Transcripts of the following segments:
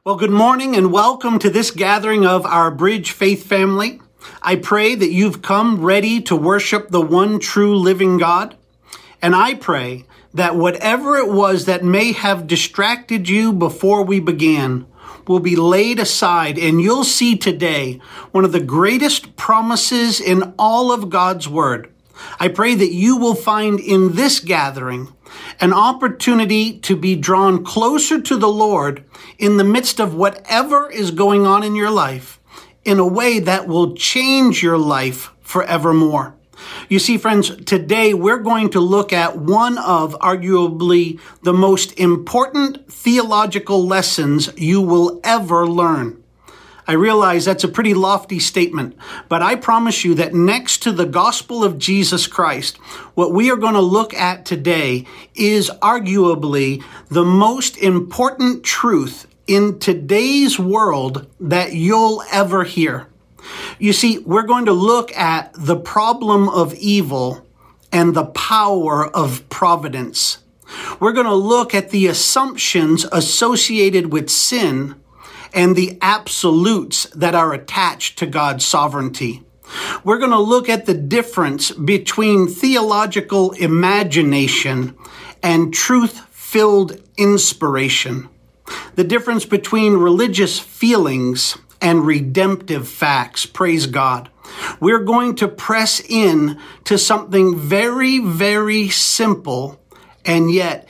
Well, good morning and welcome to this gathering of our Bridge Faith family. I pray that you've come ready to worship the one true living God. And I pray that whatever it was that may have distracted you before we began will be laid aside, and you'll see today one of the greatest promises in all of God's Word. I pray that you will find in this gathering an opportunity to be drawn closer to the Lord in the midst of whatever is going on in your life in a way that will change your life forevermore. You see, friends, today we're going to look at one of arguably the most important theological lessons you will ever learn. I realize that's a pretty lofty statement, but I promise you that next to the gospel of Jesus Christ, what we are going to look at today is arguably the most important truth in today's world that you'll ever hear. You see, we're going to look at the problem of evil and the power of providence. We're going to look at the assumptions associated with sin and the absolutes that are attached to God's sovereignty. We're going to look at the difference between theological imagination and truth-filled inspiration, the difference between religious feelings and redemptive facts. Praise God. We're going to press in to something very, very simple and yet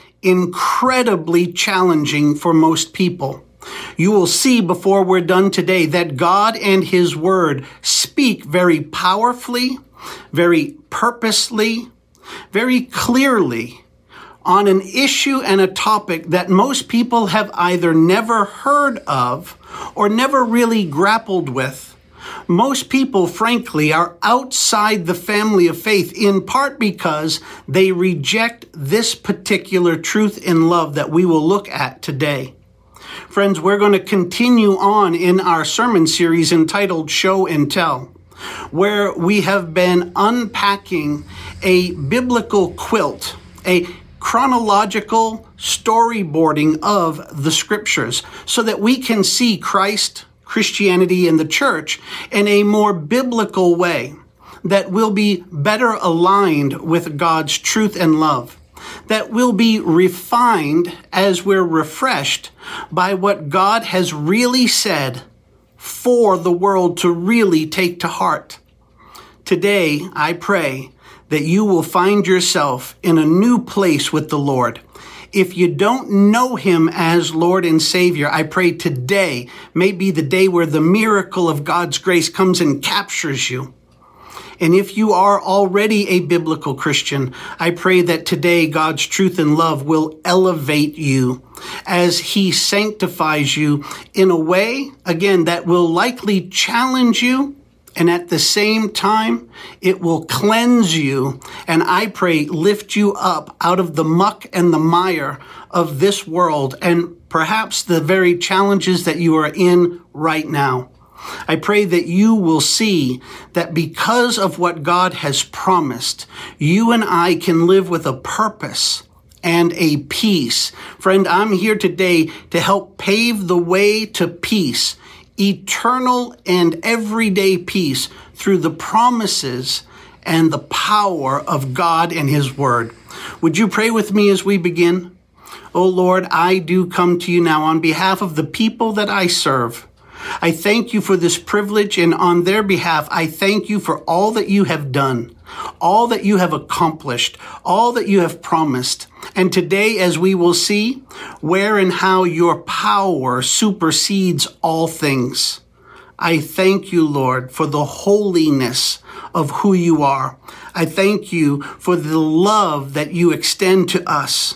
incredibly challenging for most people. You will see before we're done today that God and His Word speak very powerfully, very purposely, very clearly on an issue and a topic that most people have either never heard of or never really grappled with. Most people, frankly, are outside the family of faith, in part because they reject this particular truth in love that we will look at today. Friends, we're going to continue on in our sermon series entitled Show and Tell, where we have been unpacking a biblical quilt, a chronological storyboarding of the scriptures, so that we can see Christ, Christianity, and the church in a more biblical way that will be better aligned with God's truth and love, that will be refined as we're refreshed by what God has really said for the world to really take to heart. Today, I pray that you will find yourself in a new place with the Lord. If you don't know Him as Lord and Savior, I pray today may be the day where the miracle of God's grace comes and captures you. And if you are already a biblical Christian, I pray that today God's truth and love will elevate you as He sanctifies you in a way, again, that will likely challenge you, and at the same time, it will cleanse you, and I pray lift you up out of the muck and the mire of this world and perhaps the very challenges that you are in right now. I pray that you will see that because of what God has promised, you and I can live with a purpose and a peace. Friend, I'm here today to help pave the way to peace, eternal and everyday peace through the promises and the power of God and His Word. Would you pray with me as we begin? Oh Lord, I do come to you now on behalf of the people that I serve. I thank you for this privilege, and on their behalf, I thank you for all that you have done, all that you have accomplished, all that you have promised. And today, as we will see, where and how your power supersedes all things. I thank you, Lord, for the holiness of who you are. I thank you for the love that you extend to us.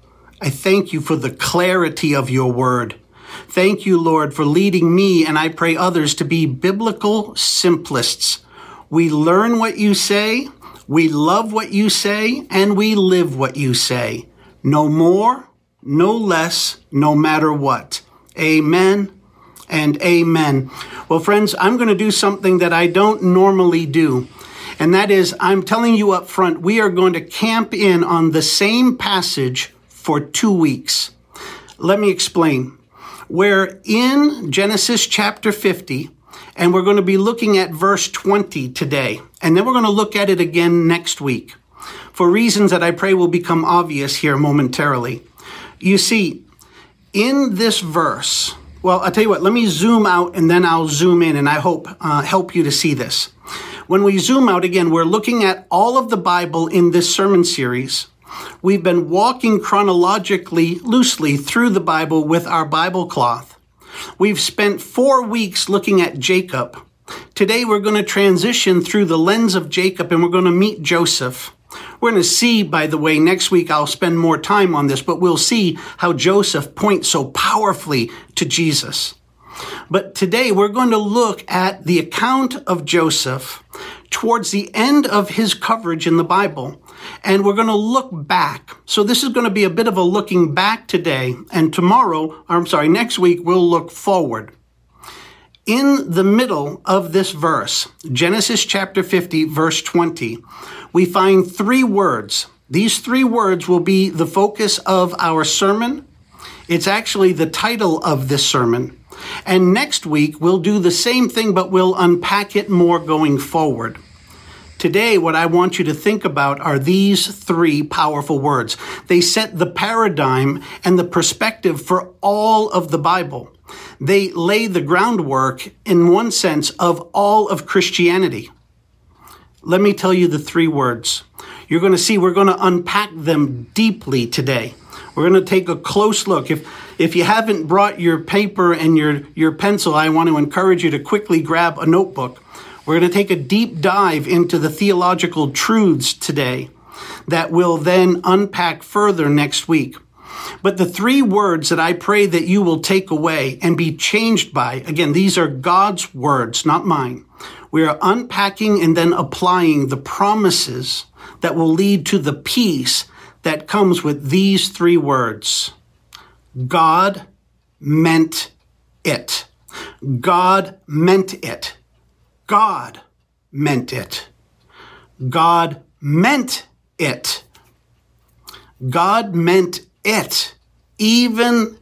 I thank you for the clarity of your word. Thank you, Lord, for leading me, and I pray others, to be biblical simplists. We learn what you say, we love what you say, and we live what you say. No more, no less, no matter what. Amen and amen. Well, friends, I'm going to do something that I don't normally do, and that is, I'm telling you up front, we are going to camp in on the same passage for 2 weeks. Let me explain. We're in Genesis chapter 50, and we're going to be looking at verse 20 today. And then we're going to look at it again next week for reasons that I pray will become obvious here momentarily. You see, in this verse, well, I'll tell you what, let me zoom out and then I'll zoom in, and I hope help you to see this. When we zoom out again, we're looking at all of the Bible in this sermon series. We've been walking chronologically, loosely through the Bible with our Bible cloth. We've spent 4 weeks looking at Jacob. Today we're going to transition through the lens of Jacob and we're going to meet Joseph. We're going to see, by the way, next week I'll spend more time on this, but we'll see how Joseph points so powerfully to Jesus. But today we're going to look at the account of Joseph towards the end of his coverage in the Bible. And we're going to look back. So this is going to be a bit of a looking back today. And next week, we'll look forward. In the middle of this verse, Genesis chapter 50, verse 20, we find 3 words. These 3 words will be the focus of our sermon. It's actually the title of this sermon. And next week, we'll do the same thing, but we'll unpack it more going forward. Today, what I want you to think about are these 3 powerful words. They set the paradigm and the perspective for all of the Bible. They lay the groundwork, in one sense, of all of Christianity. Let me tell you the 3 words. You're going to see we're going to unpack them deeply today. We're going to take a close look. If you haven't brought your paper and your pencil, I want to encourage you to quickly grab a notebook. We're going to take a deep dive into the theological truths today that we'll then unpack further next week. But the 3 words that I pray that you will take away and be changed by, again, these are God's words, not mine. We are unpacking and then applying the promises that will lead to the peace that comes with these 3 words. God meant it. God meant it. God meant it. God meant it. God meant it. Even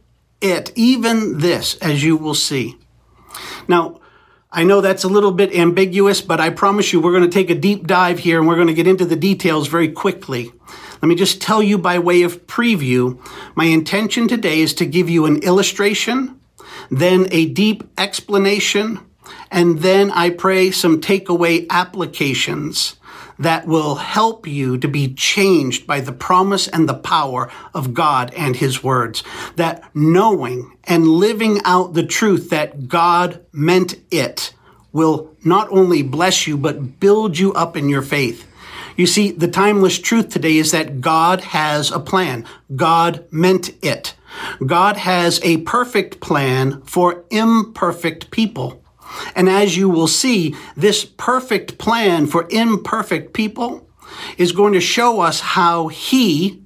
this, as you will see. Now, I know that's a little bit ambiguous, but I promise you we're going to take a deep dive here and we're going to get into the details very quickly. Let me just tell you by way of preview, my intention today is to give you an illustration, then a deep explanation, and then I pray some takeaway applications that will help you to be changed by the promise and the power of God and his words. That knowing and living out the truth that God meant it will not only bless you, but build you up in your faith. You see, the timeless truth today is that God has a plan. God meant it. God has a perfect plan for imperfect people. And as you will see, this perfect plan for imperfect people is going to show us how he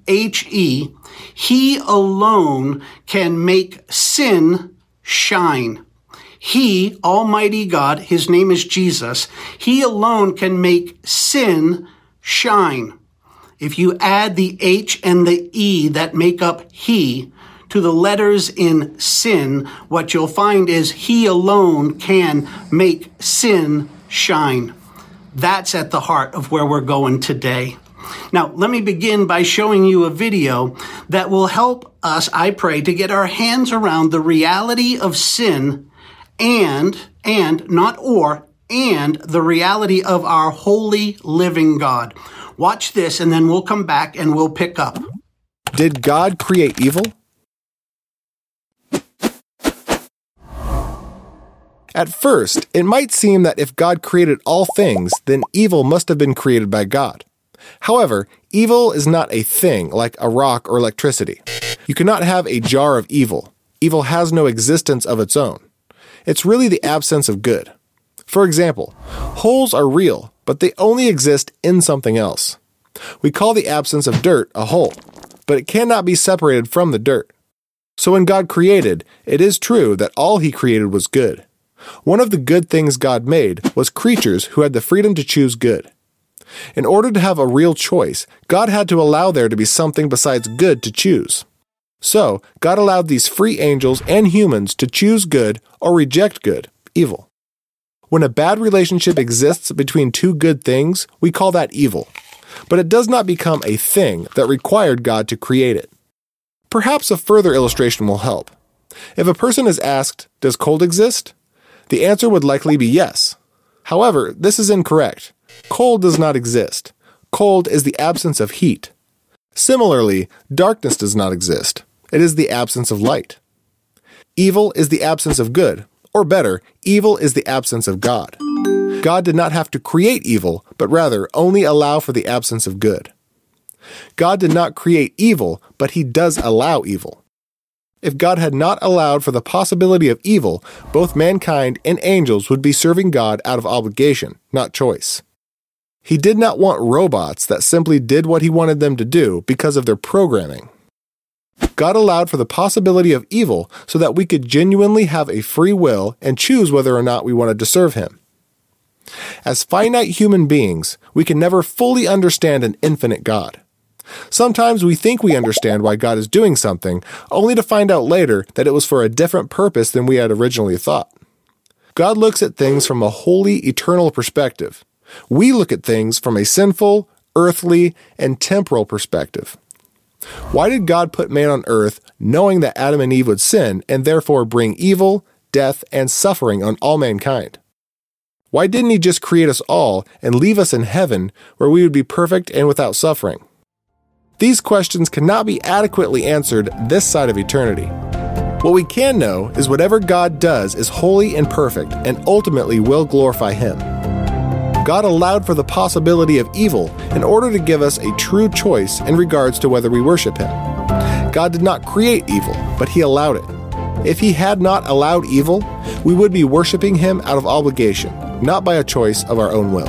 alone can make sin shine. He, Almighty God, his name is Jesus, he alone can make sin shine. If you add the H and the E that make up he to the letters in sin, what you'll find is he alone can make sin shine. That's at the heart of where we're going today. Now, let me begin by showing you a video that will help us, I pray, to get our hands around the reality of sin and the reality of our holy living God. Watch this, and then we'll come back and we'll pick up. Did God create evil? At first, it might seem that if God created all things, then evil must have been created by God. However, evil is not a thing like a rock or electricity. You cannot have a jar of evil. Evil has no existence of its own. It's really the absence of good. For example, holes are real, but they only exist in something else. We call the absence of dirt a hole, but it cannot be separated from the dirt. So when God created, it is true that all he created was good. One of the good things God made was creatures who had the freedom to choose good. In order to have a real choice, God had to allow there to be something besides good to choose. So, God allowed these free angels and humans to choose good or reject good, evil. When a bad relationship exists between two good things, we call that evil. But it does not become a thing that required God to create it. Perhaps a further illustration will help. If a person is asked, "Does cold exist?" the answer would likely be yes. However, this is incorrect. Cold does not exist. Cold is the absence of heat. Similarly, darkness does not exist. It is the absence of light. Evil is the absence of good, or better, evil is the absence of God. God did not have to create evil, but rather only allow for the absence of good. God did not create evil, but He does allow evil. If God had not allowed for the possibility of evil, both mankind and angels would be serving God out of obligation, not choice. He did not want robots that simply did what He wanted them to do because of their programming. God allowed for the possibility of evil so that we could genuinely have a free will and choose whether or not we wanted to serve Him. As finite human beings, we can never fully understand an infinite God. Sometimes we think we understand why God is doing something, only to find out later that it was for a different purpose than we had originally thought. God looks at things from a holy, eternal perspective. We look at things from a sinful, earthly, and temporal perspective. Why did God put man on earth knowing that Adam and Eve would sin and therefore bring evil, death, and suffering on all mankind? Why didn't He just create us all and leave us in heaven where we would be perfect and without suffering? These questions cannot be adequately answered this side of eternity. What we can know is whatever God does is holy and perfect and ultimately will glorify Him. God allowed for the possibility of evil in order to give us a true choice in regards to whether we worship Him. God did not create evil, but He allowed it. If He had not allowed evil, we would be worshiping Him out of obligation, not by a choice of our own will.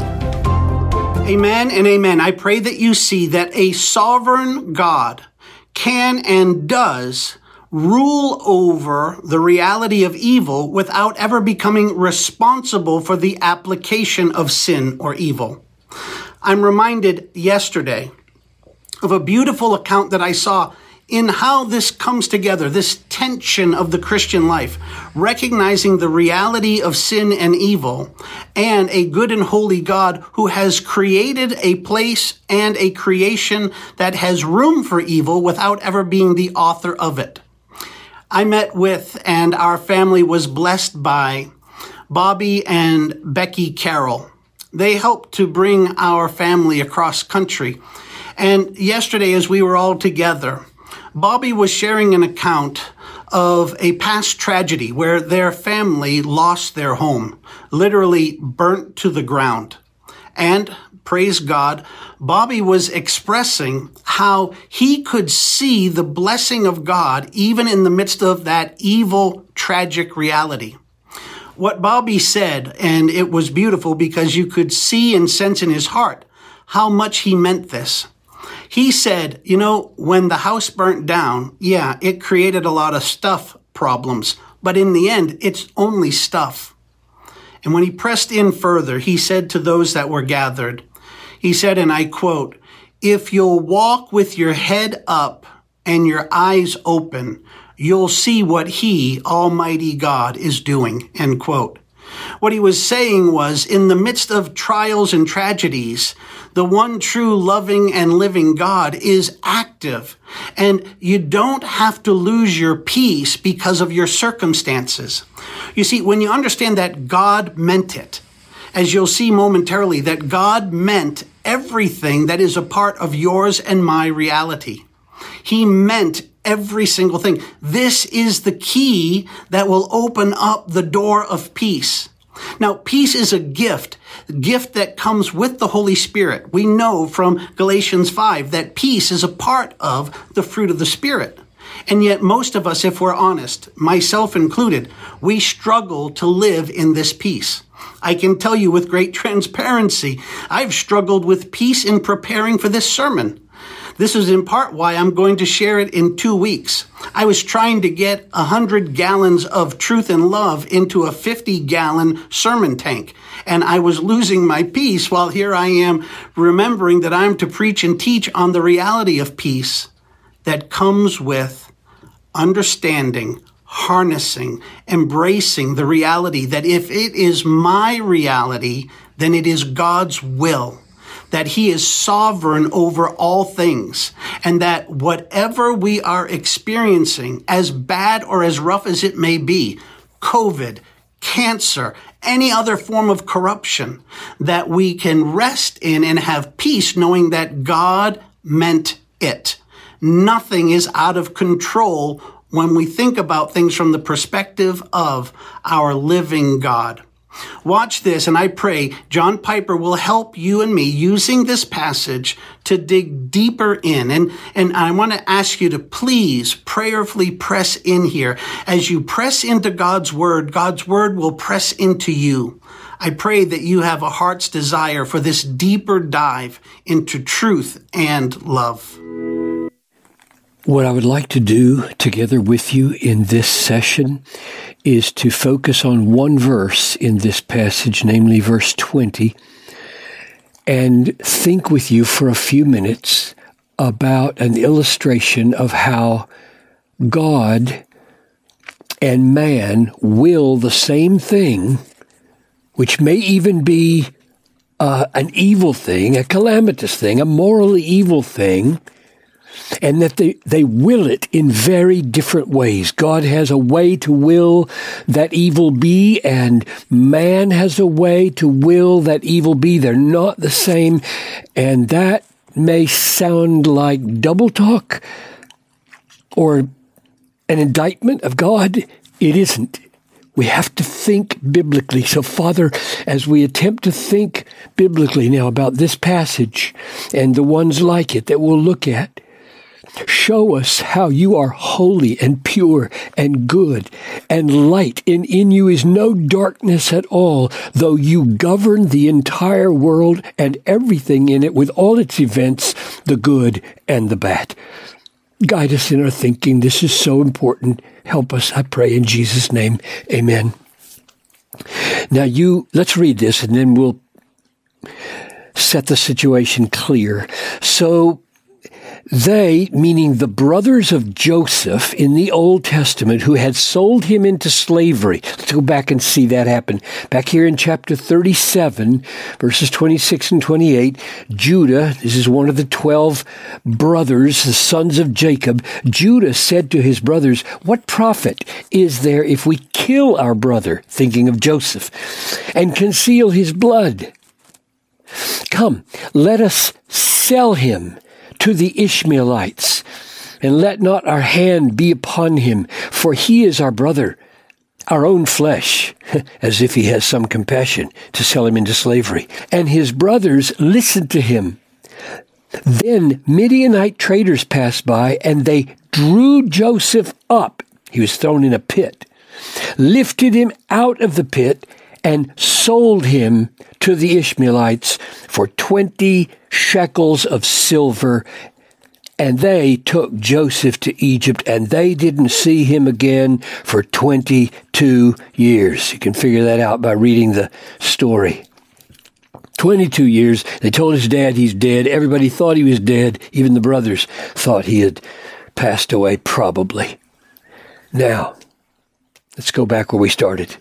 Amen and amen. I pray that you see that a sovereign God can and does rule over the reality of evil without ever becoming responsible for the application of sin or evil. I'm reminded yesterday of a beautiful account that I saw in how this comes together, this tension of the Christian life, recognizing the reality of sin and evil, and a good and holy God who has created a place and a creation that has room for evil without ever being the author of it. I met with, and our family was blessed by, Bobby and Becky Carroll. They helped to bring our family across country. And yesterday, as we were all together, Bobby was sharing an account of a past tragedy where their family lost their home, literally burnt to the ground. And praise God, Bobby was expressing how he could see the blessing of God even in the midst of that evil, tragic reality. What Bobby said, and it was beautiful because you could see and sense in his heart how much he meant this. He said, when the house burnt down, it created a lot of stuff problems, but in the end, it's only stuff. And when he pressed in further, he said to those that were gathered, he said, and I quote, "If you'll walk with your head up and your eyes open, you'll see what He, Almighty God, is doing," end quote. What he was saying was, in the midst of trials and tragedies, the one true loving and living God is active, and you don't have to lose your peace because of your circumstances. You see, when you understand that God meant it, as you'll see momentarily, that God meant everything that is a part of yours and my reality. He meant every single thing. This is the key that will open up the door of peace. Now, peace is a gift that comes with the Holy Spirit. We know from Galatians 5 that peace is a part of the fruit of the Spirit. And yet most of us, if we're honest, myself included, we struggle to live in this peace. I can tell you with great transparency, I've struggled with peace in preparing for this sermon. This is in part why I'm going to share it in 2 weeks. I was trying to get 100 gallons of truth and love into a 50-gallon sermon tank, and I was losing my peace while here I am remembering that I'm to preach and teach on the reality of peace that comes with understanding, harnessing, embracing the reality that if it is my reality, then it is God's will, that he is sovereign over all things, and that whatever we are experiencing, as bad or as rough as it may be, COVID, cancer, any other form of corruption, that we can rest in and have peace knowing that God meant it. Nothing is out of control when we think about things from the perspective of our living God. Watch this, and I pray John Piper will help you and me using this passage to dig deeper in. And I want to ask you to please prayerfully press in here. As you press into God's word will press into you. I pray that you have a heart's desire for this deeper dive into truth and love. What I would like to do together with you in this session is to focus on one verse in this passage, namely verse 20, and think with you for a few minutes about an illustration of how God and man will the same thing, which may even be an evil thing, a calamitous thing, a morally evil thing, and that they will it in very different ways. God has a way to will that evil be, and man has a way to will that evil be. They're not the same, and that may sound like double talk or an indictment of God. It isn't. We have to think biblically. So, Father, as we attempt to think biblically now about this passage and the ones like it that we'll look at, show us how you are holy and pure and good and light, and in you is no darkness at all, though you govern the entire world and everything in it with all its events, the good and the bad. Guide us in our thinking. This is so important. Help us, I pray, in Jesus' name. Amen. Now let's read this, and then we'll set the situation clear. So, they, meaning the brothers of Joseph in the Old Testament, who had sold him into slavery. Let's go back and see that happen. Back here in chapter 37, verses 26 and 28, Judah, this is one of the 12 brothers, the sons of Jacob. Judah said to his brothers, "What profit is there if we kill our brother," thinking of Joseph, "and conceal his blood? Come, let us sell him to the Ishmaelites, and let not our hand be upon him, for he is our brother, our own flesh," as if he has some compassion to sell him into slavery. And his brothers listened to him. Then Midianite traders passed by, and they drew Joseph up. He was thrown in a pit, lifted him out of the pit, and sold him to the Ishmaelites for 20 shekels of silver. And they took Joseph to Egypt, and they didn't see him again for 22 years. You can figure that out by reading the story. 22 years. They told his dad he's dead. Everybody thought he was dead. Even the brothers thought he had passed away, probably. Now, let's go back where we started.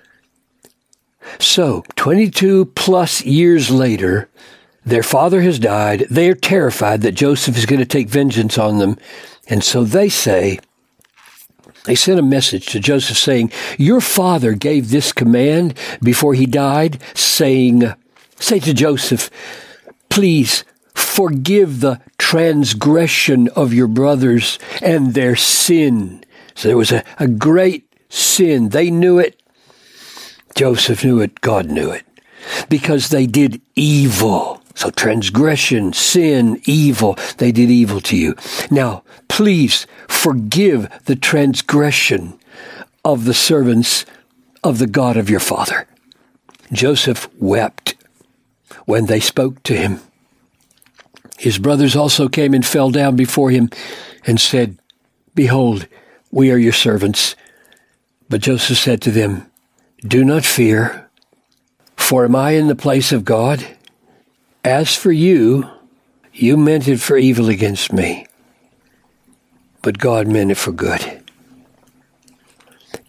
So, 22 plus years later, their father has died. They are terrified that Joseph is going to take vengeance on them. And so they sent a message to Joseph saying, "Your father gave this command before he died, saying, say to Joseph, please forgive the transgression of your brothers and their sin." So there was a great sin. They knew it. Joseph knew it. God knew it. Because they did evil. So transgression, sin, evil. They did evil to you. Now, please forgive the transgression of the servants of the God of your father. Joseph wept when they spoke to him. His brothers also came and fell down before him and said, "Behold, we are your servants." But Joseph said to them, "Do not fear, for am I in the place of God? As for you, you meant it for evil against me, but God meant it for good,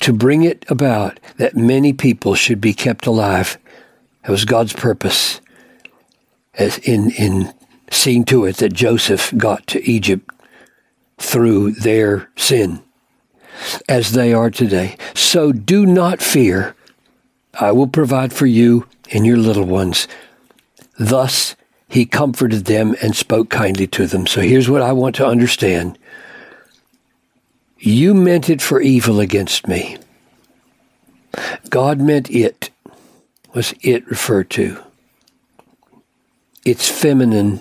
to bring it about that many people should be kept alive. That was God's purpose, as in seeing to it that Joseph got to Egypt through their sin, as they are today. So do not fear. I will provide for you and your little ones. Thus he comforted them and spoke kindly to them. So here's what I want to understand. You meant it for evil against me. God meant it. What's it referred to? It's feminine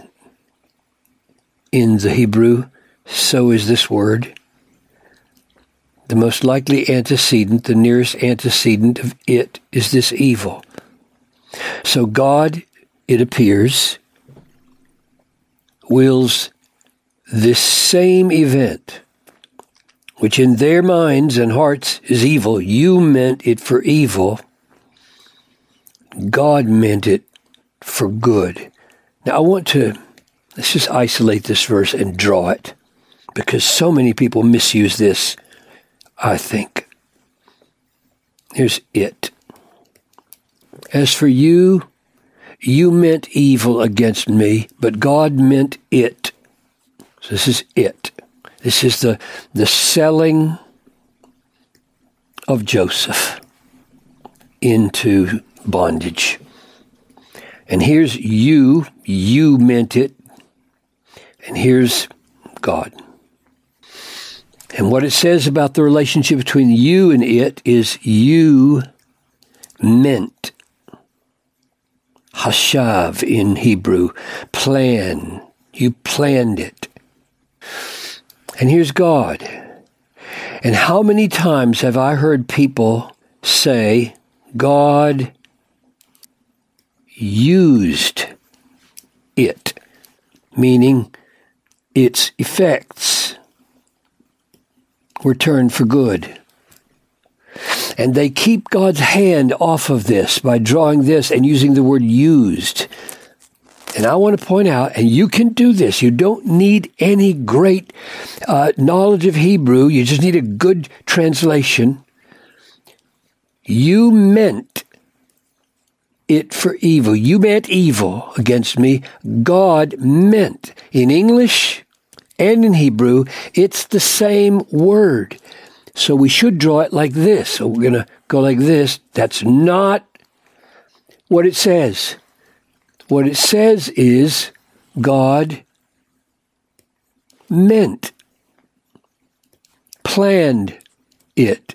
in the Hebrew. So is this word. The most likely antecedent, the nearest antecedent of it, is this evil. So God, it appears, wills this same event, which in their minds and hearts is evil. You meant it for evil. God meant it for good. Now let's just isolate this verse and draw it, because so many people misuse this, I think. Here's it. As for you, you meant evil against me, but God meant it. So this is it. This is the selling of Joseph into bondage. And here's you meant it, and here's God. And what it says about the relationship between you and it is you meant. Hashav in Hebrew, plan. You planned it. And here's God. And how many times have I heard people say, God used it, meaning its effects were turned for good. And they keep God's hand off of this by drawing this and using the word used. And I want to point out, and you can do this, you don't need any great knowledge of Hebrew, you just need a good translation. You meant it for evil. You meant evil against me. God meant. In English and in Hebrew, it's the same word. So we should draw it like this. So we're going to go like this. That's not what it says. What it says is God meant, planned it.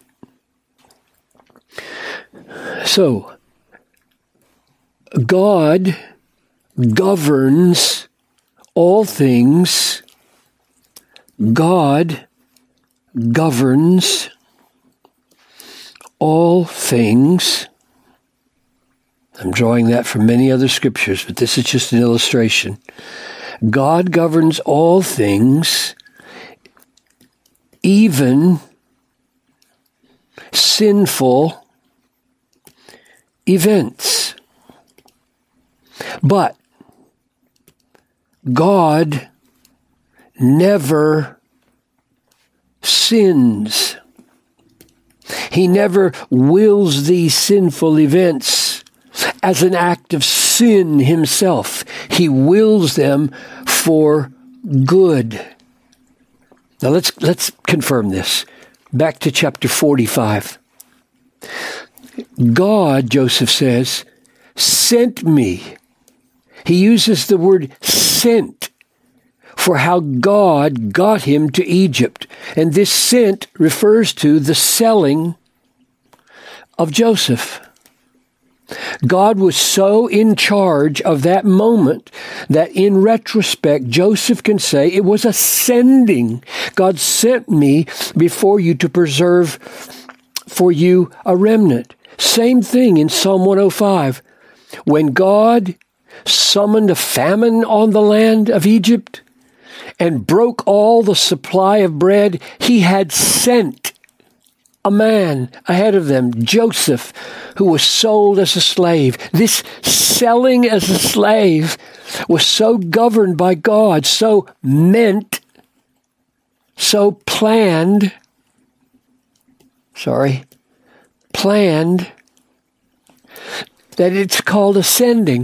So God governs all things. God governs all things. I'm drawing that from many other scriptures, but this is just an illustration. God governs all things, even sinful events. But God never sins. He never wills these sinful events as an act of sin himself. He wills them for good. Now let's confirm this. Back to chapter 45. God, Joseph says, sent me. He uses the word sent for how God got him to Egypt. And this sent refers to the selling of Joseph. God was so in charge of that moment that in retrospect, Joseph can say it was a sending. God sent me before you to preserve for you a remnant. Same thing in Psalm 105. When God summoned a famine on the land of Egypt and broke all the supply of bread, he had sent a man ahead of them, Joseph, who was sold as a slave. This selling as a slave was so governed by God, so meant, so planned, planned that it's called ascending.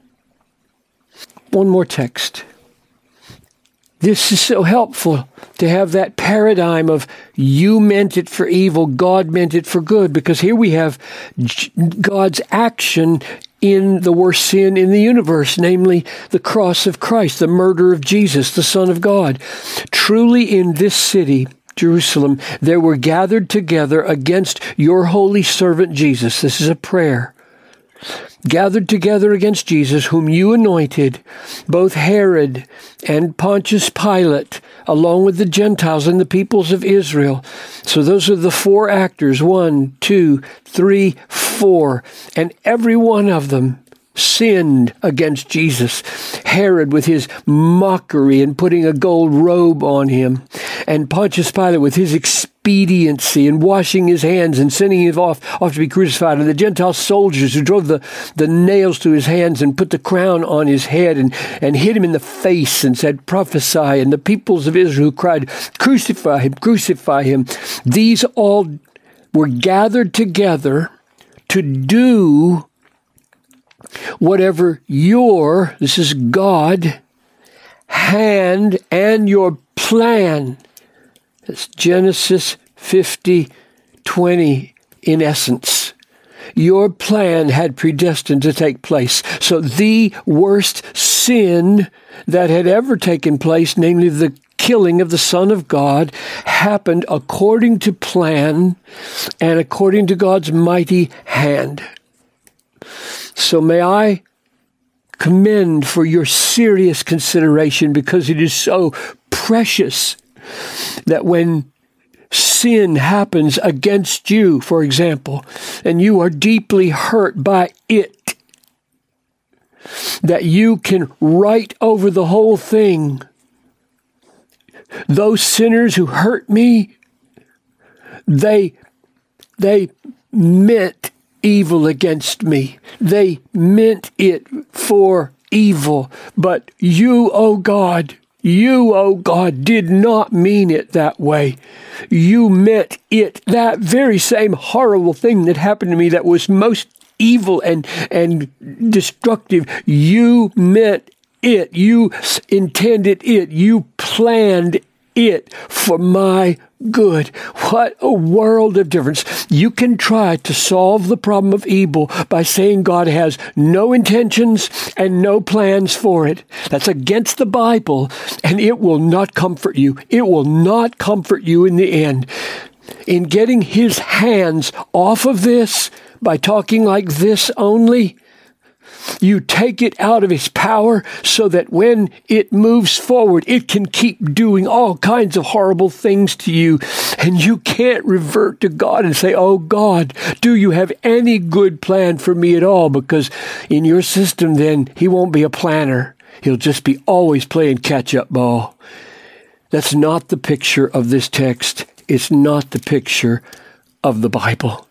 One more text. This is so helpful to have that paradigm of you meant it for evil, God meant it for good, because here we have God's action in the worst sin in the universe, namely the cross of Christ, the murder of Jesus, the Son of God. Truly in this city, Jerusalem, there were gathered together against your holy servant Jesus. This is a prayer. Gathered together against Jesus, whom you anointed, both Herod and Pontius Pilate, along with the Gentiles and the peoples of Israel. So those are the four actors, 1, 2, 3, 4. And every one of them sinned against Jesus. Herod with his mockery and putting a gold robe on him, and Pontius Pilate with his expediency and washing his hands and sending him off to be crucified, and the Gentile soldiers who drove the nails to his hands and put the crown on his head and hit him in the face and said, prophesy, and the peoples of Israel who cried, crucify him, crucify him. These all were gathered together to do whatever your, this is God, hand and your plan. It's Genesis 50:20 in essence. Your plan had predestined to take place. So the worst sin that had ever taken place, namely the killing of the Son of God, happened according to plan and according to God's mighty hand. So may I commend for your serious consideration, because it is so precious that when sin happens against you, for example, and you are deeply hurt by it, that you can write over the whole thing, those sinners who hurt me, they meant evil against me. They meant it for evil. But you, O God, did not mean it that way. You meant it, that very same horrible thing that happened to me that was most evil and destructive. You meant it. You intended it. You planned it for my good. What a world of difference. You can try to solve the problem of evil by saying God has no intentions and no plans for it. That's against the Bible, and it will not comfort you. It will not comfort you in the end. In getting his hands off of this by talking like this only, you take it out of his power so that when it moves forward, it can keep doing all kinds of horrible things to you. And you can't revert to God and say, oh God, do you have any good plan for me at all? Because in your system, then, he won't be a planner. He'll just be always playing catch-up ball. That's not the picture of this text. It's not the picture of the Bible.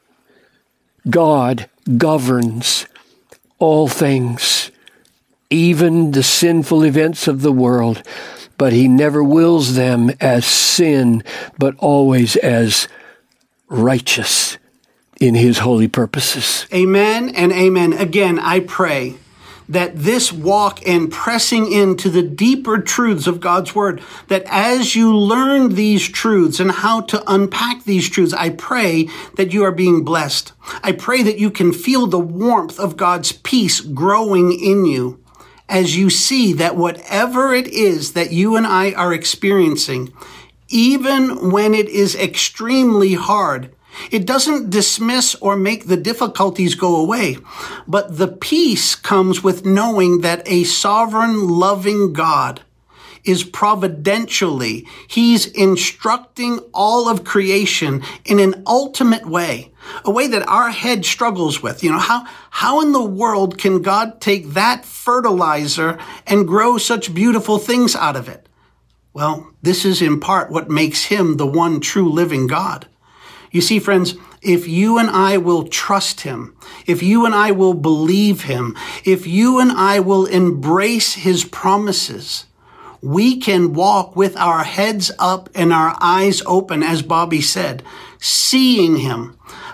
God governs all things, even the sinful events of the world, but he never wills them as sin, but always as righteous in his holy purposes. Amen and amen. Again, I pray that this walk and pressing into the deeper truths of God's word, that as you learn these truths and how to unpack these truths, I pray that you are being blessed. I pray that you can feel the warmth of God's peace growing in you as you see that whatever it is that you and I are experiencing, even when it is extremely hard, it doesn't dismiss or make the difficulties go away, but the peace comes with knowing that a sovereign, loving God is providentially, he's instructing all of creation in an ultimate way, a way that our head struggles with. You know, how in the world can God take that fertilizer and grow such beautiful things out of it? Well, this is in part what makes him the one true living God. You see, friends, if you and I will trust him, if you and I will believe him, if you and I will embrace his promises, we can walk with our heads up and our eyes open, as Bobby said, seeing him.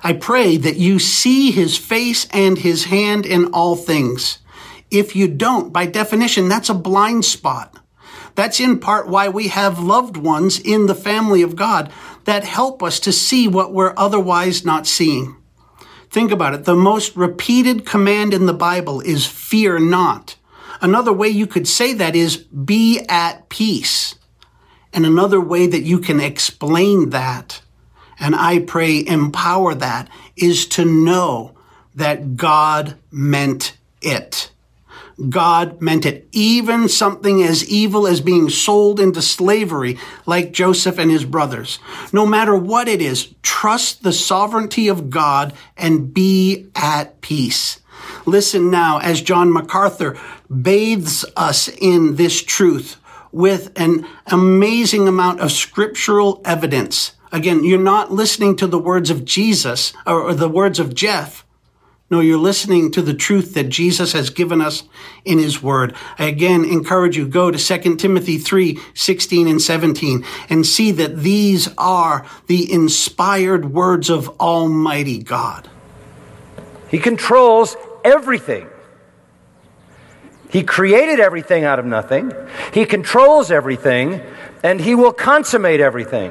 I pray that you see his face and his hand in all things. If you don't, by definition, that's a blind spot. That's in part why we have loved ones in the family of God that help us to see what we're otherwise not seeing. Think about it. The most repeated command in the Bible is fear not. Another way you could say that is be at peace. And another way that you can explain that, and I pray empower that, is to know that God meant it. God meant it. Even something as evil as being sold into slavery, like Joseph and his brothers. No matter what it is, trust the sovereignty of God and be at peace. Listen now as John MacArthur bathes us in this truth with an amazing amount of scriptural evidence. Again, you're not listening to the words of Jesus or the words of Jeff. No, you're listening to the truth that Jesus has given us in his word. I again encourage you, go to 2 Timothy 3:16 and 17 and see that these are the inspired words of Almighty God. He controls everything. He created everything out of nothing. He controls everything, and he will consummate everything.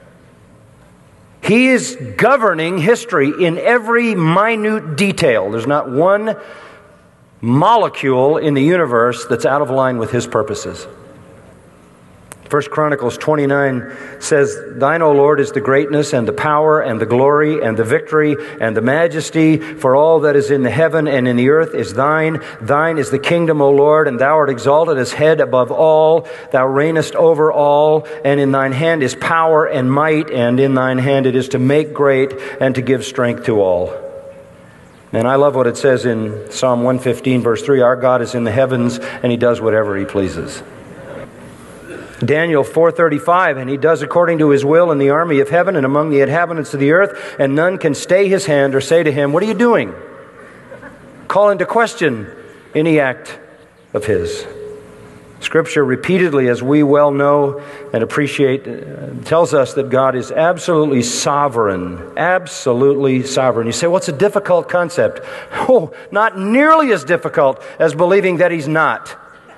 He is governing history in every minute detail. There's not one molecule in the universe that's out of line with his purposes. 1 Chronicles 29 says, Thine, O Lord, is the greatness and the power and the glory and the victory and the majesty, for all that is in the heaven and in the earth is thine. Thine is the kingdom, O Lord, and thou art exalted as head above all. Thou reignest over all, and in thine hand is power and might, and in thine hand it is to make great and to give strength to all. And I love what it says in Psalm 115, verse 3, Our God is in the heavens, and he does whatever he pleases. Daniel 4:35, and he does according to his will in the army of heaven and among the inhabitants of the earth, and none can stay his hand or say to him, What are you doing? Call into question any act of his. Scripture repeatedly, as we well know and appreciate, tells us that God is absolutely sovereign. Absolutely sovereign. You say, what's a difficult concept? Oh, not nearly as difficult as believing that he's not.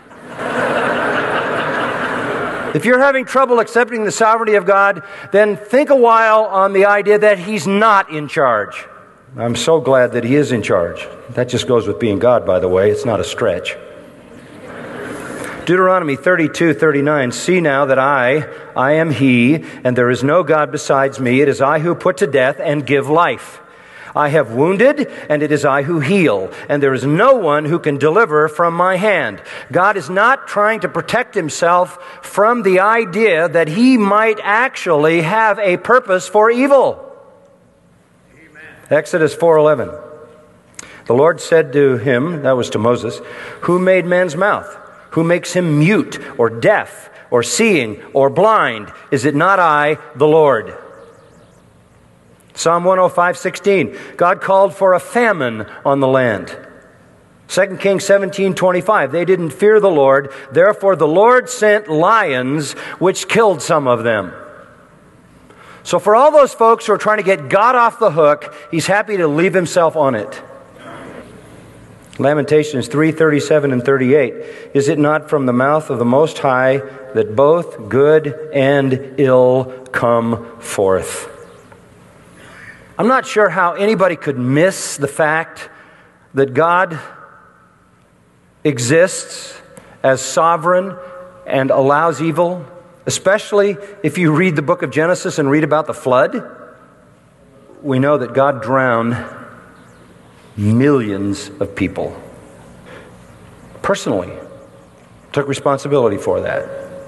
If you're having trouble accepting the sovereignty of God, then think a while on the idea that he's not in charge. I'm so glad that he is in charge. That just goes with being God, by the way. It's not a stretch. Deuteronomy 32:39, See now that I am he, and there is no God besides me. It is I who put to death and give life. I have wounded, and it is I who heal, and there is no one who can deliver from my hand. God is not trying to protect himself from the idea that he might actually have a purpose for evil. Amen. Exodus 4:11. The Lord said to him, that was to Moses, Who made man's mouth? Who makes him mute or deaf or seeing or blind? Is it not I, the Lord? Psalm 105:16, God called for a famine on the land. 2 Kings 17:25, they didn't fear the Lord, therefore the Lord sent lions which killed some of them. So for all those folks who are trying to get God off the hook, he's happy to leave himself on it. Lamentations 3:37 and 38, Is it not from the mouth of the Most High that both good and ill come forth? I'm not sure how anybody could miss the fact that God exists as sovereign and allows evil, especially if you read the book of Genesis and read about the flood. We know that God drowned millions of people. Personally, took responsibility for that.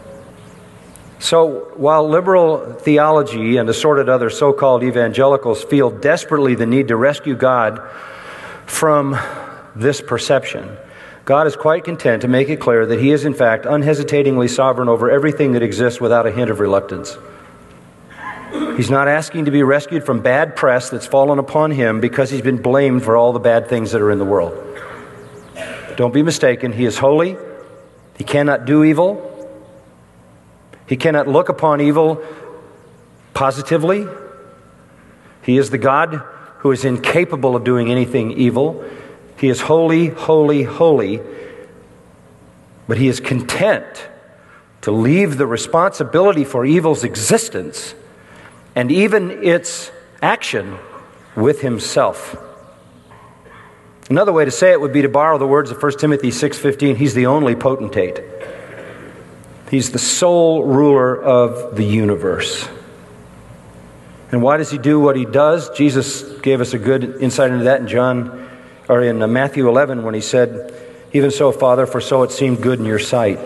So while liberal theology and assorted other so-called evangelicals feel desperately the need to rescue God from this perception, God is quite content to make it clear that he is in fact unhesitatingly sovereign over everything that exists without a hint of reluctance. He's not asking to be rescued from bad press that's fallen upon him because he's been blamed for all the bad things that are in the world. Don't be mistaken, he is holy. He cannot do evil. He cannot look upon evil positively. He is the God who is incapable of doing anything evil. He is holy, holy, holy, but he is content to leave the responsibility for evil's existence and even its action with himself. Another way to say it would be to borrow the words of 1 Timothy 6:15. He's the only potentate. He's the sole ruler of the universe. And why does he do what he does? Jesus gave us a good insight into that in Matthew 11 when he said, "Even so, Father, for so it seemed good in your sight."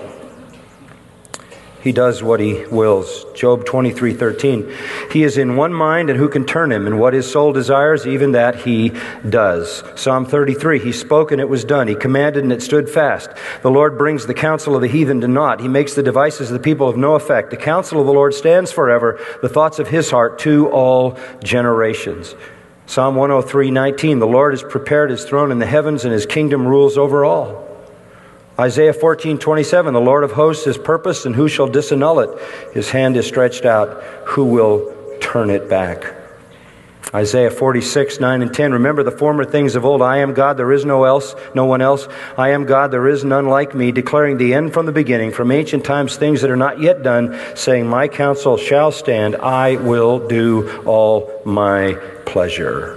He does what he wills. Job 23:13. He is in one mind, and who can turn him? And what his soul desires, even that he does. Psalm 33. He spoke, and it was done. He commanded, and it stood fast. The Lord brings the counsel of the heathen to naught. He makes the devices of the people of no effect. The counsel of the Lord stands forever, the thoughts of his heart to all generations. Psalm 103:19. The Lord has prepared his throne in the heavens, and his kingdom rules over all. Isaiah 14:27, the Lord of hosts has purposed, and who shall disannul it? His hand is stretched out, who will turn it back? Isaiah 46:9 and 10, remember the former things of old. I am God, there is no one else. I am God, there is none like me, declaring the end from the beginning, from ancient times things that are not yet done, saying, my counsel shall stand, I will do all my pleasure.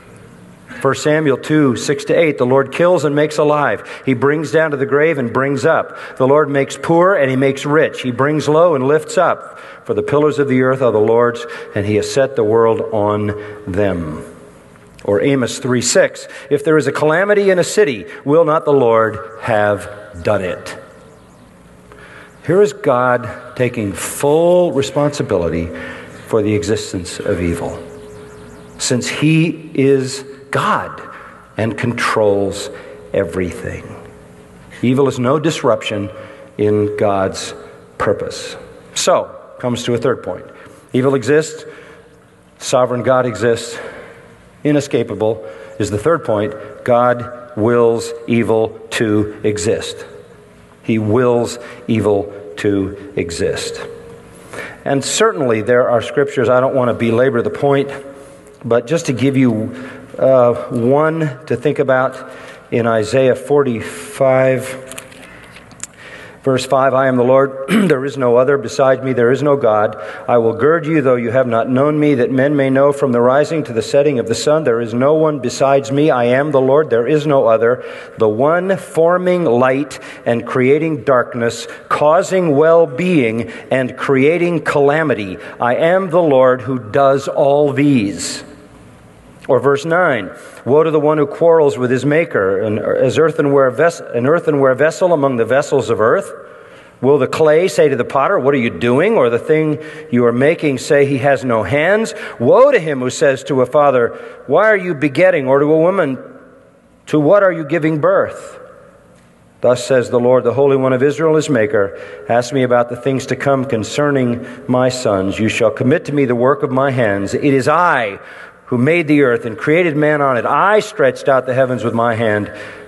1 Samuel 2:6-8, the Lord kills and makes alive. He brings down to the grave and brings up. The Lord makes poor and he makes rich. He brings low and lifts up. For the pillars of the earth are the Lord's, and he has set the world on them. Or Amos 3:6, if there is a calamity in a city, will not the Lord have done it? Here is God taking full responsibility for the existence of evil, since he is God and controls everything. Evil is no disruption in God's purpose. So, comes to a third point. Evil exists, sovereign God exists, inescapable is the third point. God wills evil to exist. He wills evil to exist. And certainly there are scriptures, I don't want to belabor the point, but just to give you one to think about in Isaiah 45, verse 5, I am the Lord, there is no other. Besides me, there is no God. I will gird you, though you have not known me, that men may know from the rising to the setting of the sun, there is no one besides me. I am the Lord, there is no other. The one forming light and creating darkness, causing well-being and creating calamity. I am the Lord who does all these. Or verse 9, woe to the one who quarrels with his maker, an earthenware vessel among the vessels of earth. Will the clay say to the potter, what are you doing? Or the thing you are making say he has no hands? Woe to him who says to a father, why are you begetting? Or to a woman, to what are you giving birth? Thus says the Lord, the Holy One of Israel, his Maker, ask me about the things to come concerning my sons. You shall commit to me the work of my hands. It is I who made the earth and created man on it. I stretched out the heavens with my hand.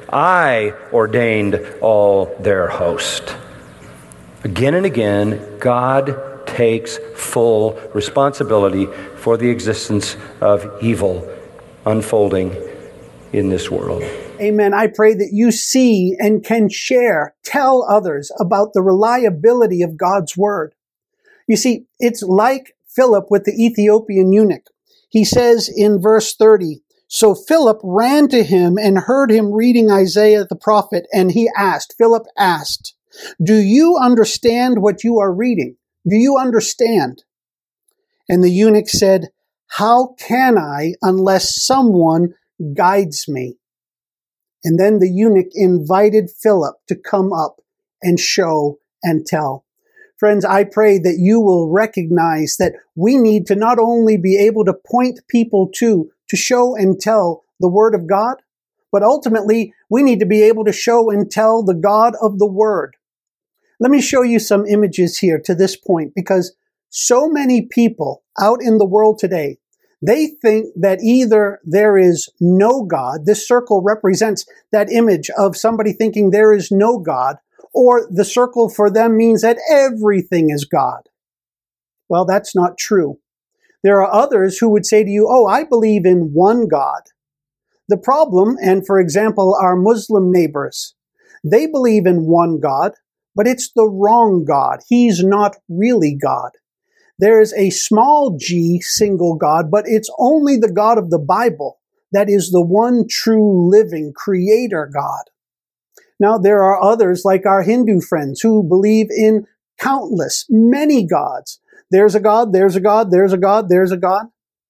I ordained all their host. Again and again, God takes full responsibility for the existence of evil unfolding in this world. Amen. I pray that you see and can tell others about the reliability of God's word. You see, it's like Philip with the Ethiopian eunuch. He says in verse 30, so Philip ran to him and heard him reading Isaiah the prophet, and Philip asked, do you understand what you are reading? Do you understand? And the eunuch said, how can I unless someone guides me? And then the eunuch invited Philip to come up and show and tell. Friends, I pray that you will recognize that we need to not only be able to point people to show and tell the Word of God, but ultimately we need to be able to show and tell the God of the Word. Let me show you some images here to this point, because so many people out in the world today, they think that either there is no God, this circle represents that image of somebody thinking there is no God, or the circle for them means that everything is God. Well, that's not true. There are others who would say to you, oh, I believe in one God. The problem, and for example, our Muslim neighbors, they believe in one God, but it's the wrong God. He's not really God. There is a small g single God, but it's only the God of the Bible that is the one true living creator God. Now, there are others like our Hindu friends who believe in countless, many gods. There's a God, there's a God, there's a God, there's a God.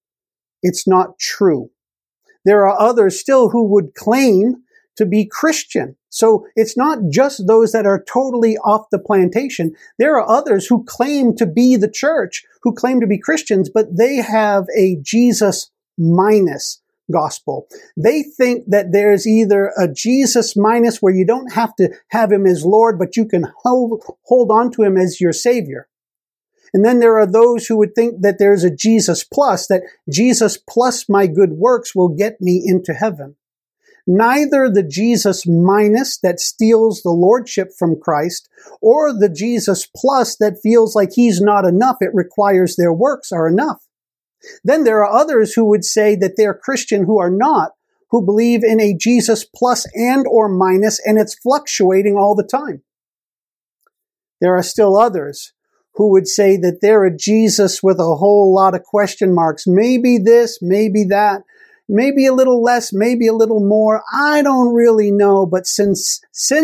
It's not true. There are others still who would claim to be Christian. So it's not just those that are totally off the plantation. There are others who claim to be the church, who claim to be Christians, but they have a Jesus minus gospel. They think that there's either a Jesus minus where you don't have to have him as Lord, but you can hold on to him as your Savior. And then there are those who would think that there's a Jesus plus, that Jesus plus my good works will get me into heaven. Neither the Jesus minus that steals the lordship from Christ or the Jesus plus that feels like he's not enough, it requires their works, are enough. Then there are others who would say that they're Christian who are not, who believe in a Jesus plus and or minus, and it's fluctuating all the time. There are still others who would say that they're a Jesus with a whole lot of question marks. Maybe this, maybe that, maybe a little less, maybe a little more. I don't really know, but since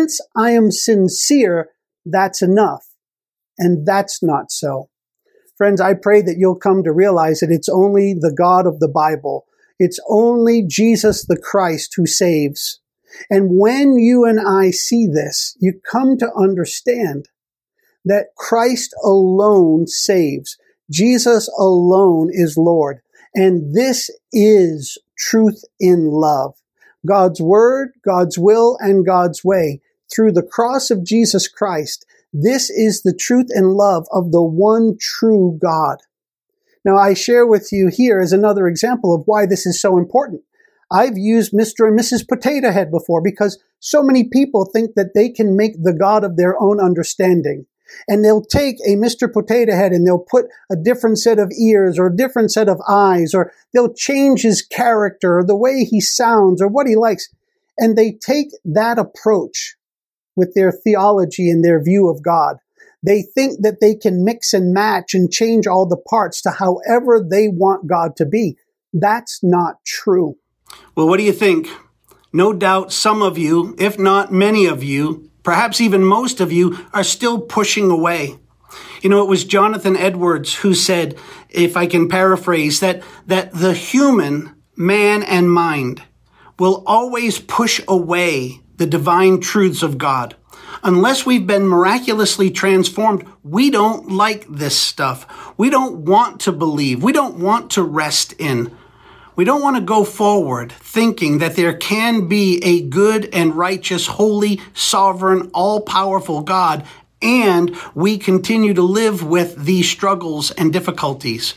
I am sincere, that's enough. And that's not so. Friends, I pray that you'll come to realize that it's only the God of the Bible. It's only Jesus the Christ who saves. And when you and I see this, you come to understand that Christ alone saves. Jesus alone is Lord. And this is truth in love. God's word, God's will, and God's way. Through the cross of Jesus Christ, this is the truth and love of the one true God. Now, I share with you here as another example of why this is so important. I've used Mr. and Mrs. Potato Head before because so many people think that they can make the God of their own understanding. And they'll take a Mr. Potato Head and they'll put a different set of ears or a different set of eyes, or they'll change his character or the way he sounds or what he likes. And they take that approach with their theology and their view of God. They think that they can mix and match and change all the parts to however they want God to be. That's not true. Well, what do you think? No doubt some of you, if not many of you, perhaps even most of you, are still pushing away. You know, it was Jonathan Edwards who said, if I can paraphrase, that the human man and mind will always push away the divine truths of God. Unless we've been miraculously transformed, we don't like this stuff. We don't want to believe. We don't want to rest in. We don't want to go forward thinking that there can be a good and righteous, holy, sovereign, all-powerful God, and we continue to live with these struggles and difficulties.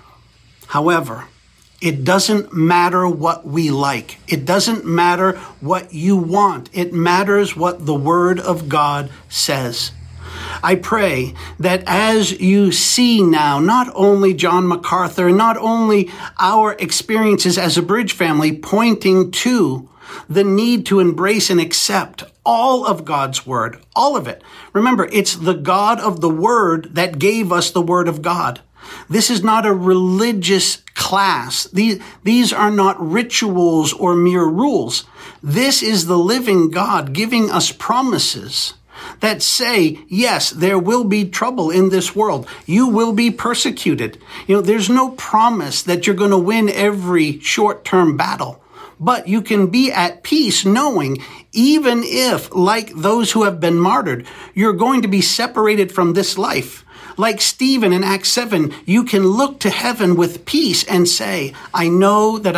However, it doesn't matter what we like. It doesn't matter what you want. It matters what the Word of God says. I pray that as you see now, not only John MacArthur, not only our experiences as a Bridge family pointing to the need to embrace and accept all of God's Word, all of it. Remember, it's the God of the Word that gave us the Word of God. This is not a religious class. These are not rituals or mere rules. This is the living God giving us promises that say, yes, there will be trouble in this world. You will be persecuted. You know, there's no promise that you're going to win every short-term battle. But you can be at peace knowing, even if, like those who have been martyred, you're going to be separated from this life. Like Stephen in Acts 7, you can look to heaven with peace and say, I know that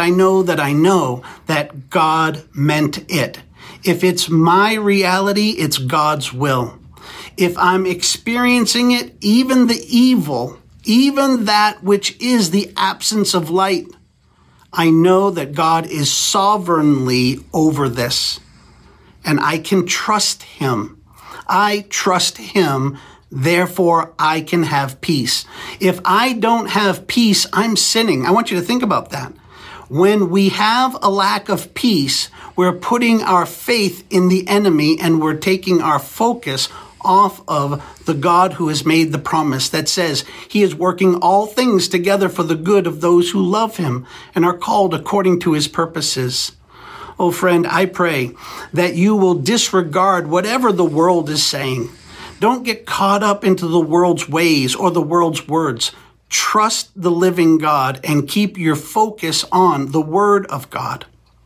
God meant it. If it's my reality, it's God's will. If I'm experiencing it, even the evil, even that which is the absence of light, I know that God is sovereignly over this, and I can trust Him. I trust Him Therefore, I can have peace. If I don't have peace, I'm sinning. I want you to think about that. When we have a lack of peace, we're putting our faith in the enemy and we're taking our focus off of the God who has made the promise that says he is working all things together for the good of those who love him and are called according to his purposes. Oh, friend, I pray that you will disregard whatever the world is saying. Don't get caught up into the world's ways or the world's words. Trust the living God and keep your focus on the Word of God.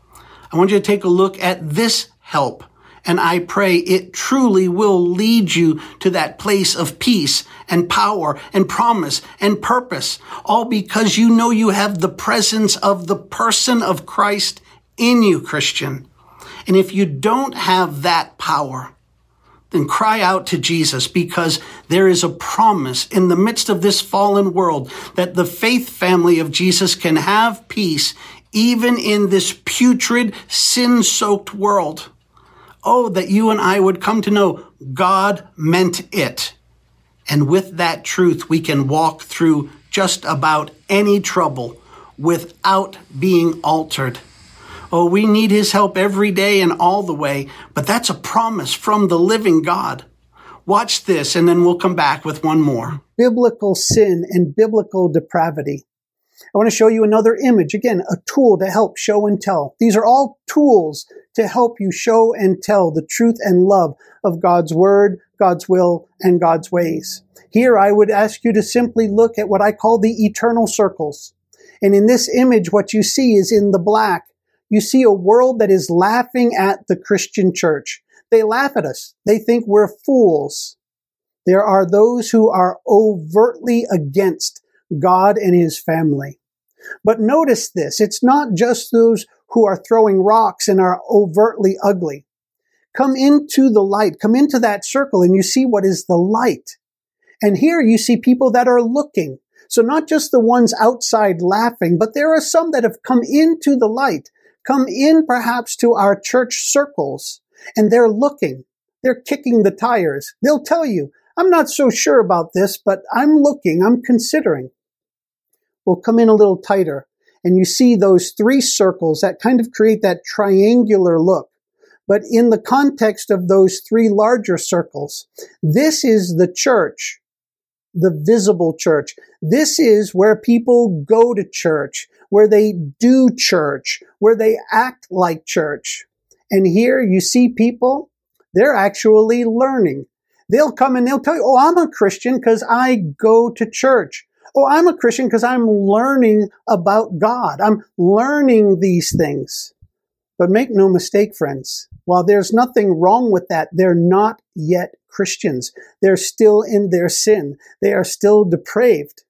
I want you to take a look at this help, and I pray it truly will lead you to that place of peace and power and promise and purpose, all because you know you have the presence of the person of Christ in you, Christian. And if you don't have that power, then cry out to Jesus, because there is a promise in the midst of this fallen world that the faith family of Jesus can have peace even in this putrid, sin-soaked world. Oh, that you and I would come to know God meant it. And with that truth, we can walk through just about any trouble without being altered. Oh, we need his help every day and all the way, but that's a promise from the living God. Watch this, and then we'll come back with one more. Biblical sin and biblical depravity. I want to show you another image. Again, a tool to help show and tell. These are all tools to help you show and tell the truth and love of God's word, God's will, and God's ways. Here, I would ask you to simply look at what I call the eternal circles. And in this image, what you see is in the black, you see a world that is laughing at the Christian church. They laugh at us. They think we're fools. There are those who are overtly against God and his family. But notice this. It's not just those who are throwing rocks and are overtly ugly. Come into the light. Come into that circle and you see what is the light. And here you see people that are looking. So not just the ones outside laughing, but there are some that have come into the light. Come in perhaps to our church circles, and they're looking. They're kicking the tires. They'll tell you, I'm not so sure about this, but I'm looking, I'm considering. We'll come in a little tighter, and you see those three circles that kind of create that triangular look. But in the context of those three larger circles, this is the church, the visible church. This is where people go to church, where they do church, where they act like church. And here you see people, they're actually learning. They'll come and they'll tell you, oh, I'm a Christian because I go to church. Oh, I'm a Christian because I'm learning about God. I'm learning these things. But make no mistake, friends, while there's nothing wrong with that, they're not yet Christians. They're still in their sin. They are still depraved.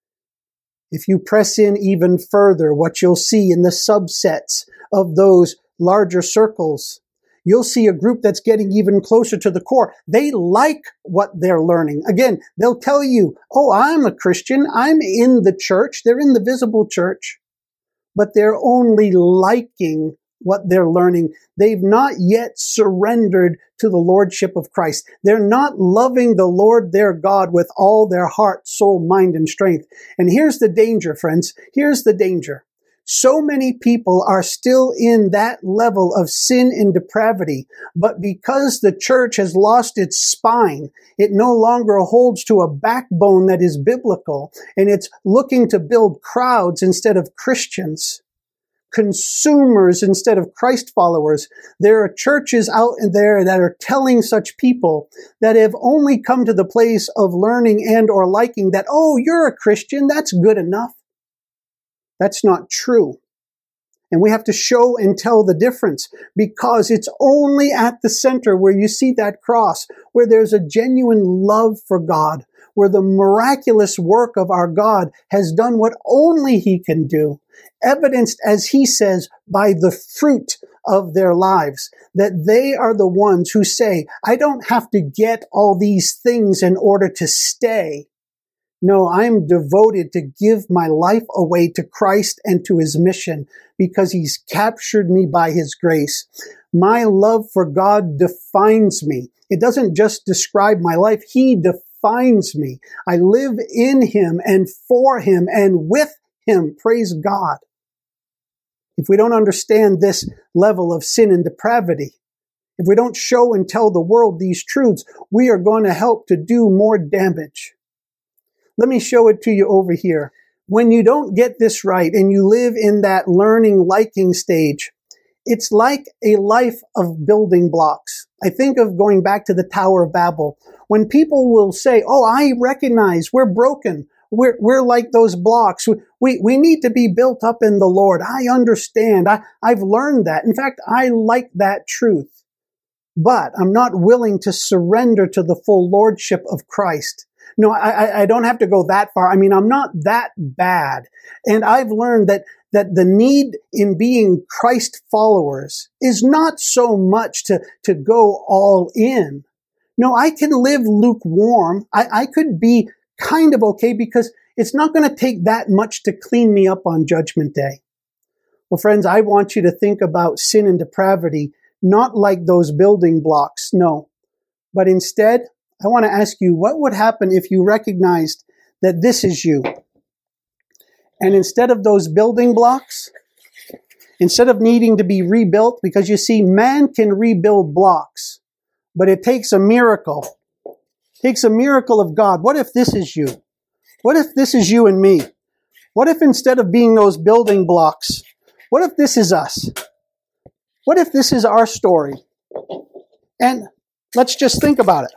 If you press in even further, what you'll see in the subsets of those larger circles, you'll see a group that's getting even closer to the core. They like what they're learning. Again, they'll tell you, oh, I'm a Christian. I'm in the church. They're in the visible church, but they're only liking what they're learning. They've not yet surrendered to the lordship of Christ. They're not loving the Lord their God with all their heart, soul, mind, and strength. And here's the danger, friends. Here's the danger. So many people are still in that level of sin and depravity, but because the church has lost its spine, it no longer holds to a backbone that is biblical, and it's looking to build crowds instead of Christians, consumers instead of Christ followers. There are churches out there that are telling such people that have only come to the place of learning and or liking that, oh, you're a Christian, that's good enough. That's not true. And we have to show and tell the difference, because it's only at the center where you see that cross, where there's a genuine love for God, where the miraculous work of our God has done what only he can do, evidenced, as he says, by the fruit of their lives, that they are the ones who say, I don't have to get all these things in order to stay. No, I'm devoted to give my life away to Christ and to his mission because he's captured me by his grace. My love for God defines me. It doesn't just describe my life. He defines defines me. I live in him and for him and with him. Praise God. If we don't understand this level of sin and depravity, if we don't show and tell the world these truths, we are going to help to do more damage. Let me show it to you over here. When you don't get this right and you live in that learning, liking stage, it's like a life of building blocks. I think of going back to the Tower of Babel. When people will say, oh, I recognize we're broken. We're like those blocks. We need to be built up in the Lord. I understand. I've learned that. In fact, I like that truth. But I'm not willing to surrender to the full lordship of Christ. No, I don't have to go that far. I mean, I'm not that bad. And I've learned that the need in being Christ followers is not so much to go all in. No, I can live lukewarm. I could be kind of okay because it's not going to take that much to clean me up on Judgment Day. Well, friends, I want you to think about sin and depravity, not like those building blocks, no. But instead, I want to ask you, what would happen if you recognized that this is you? And instead of those building blocks, instead of needing to be rebuilt, because you see, man can rebuild blocks, but it takes a miracle. It takes a miracle of God. What if this is you? What if this is you and me? What if instead of being those building blocks, what if this is us? What if this is our story? And let's just think about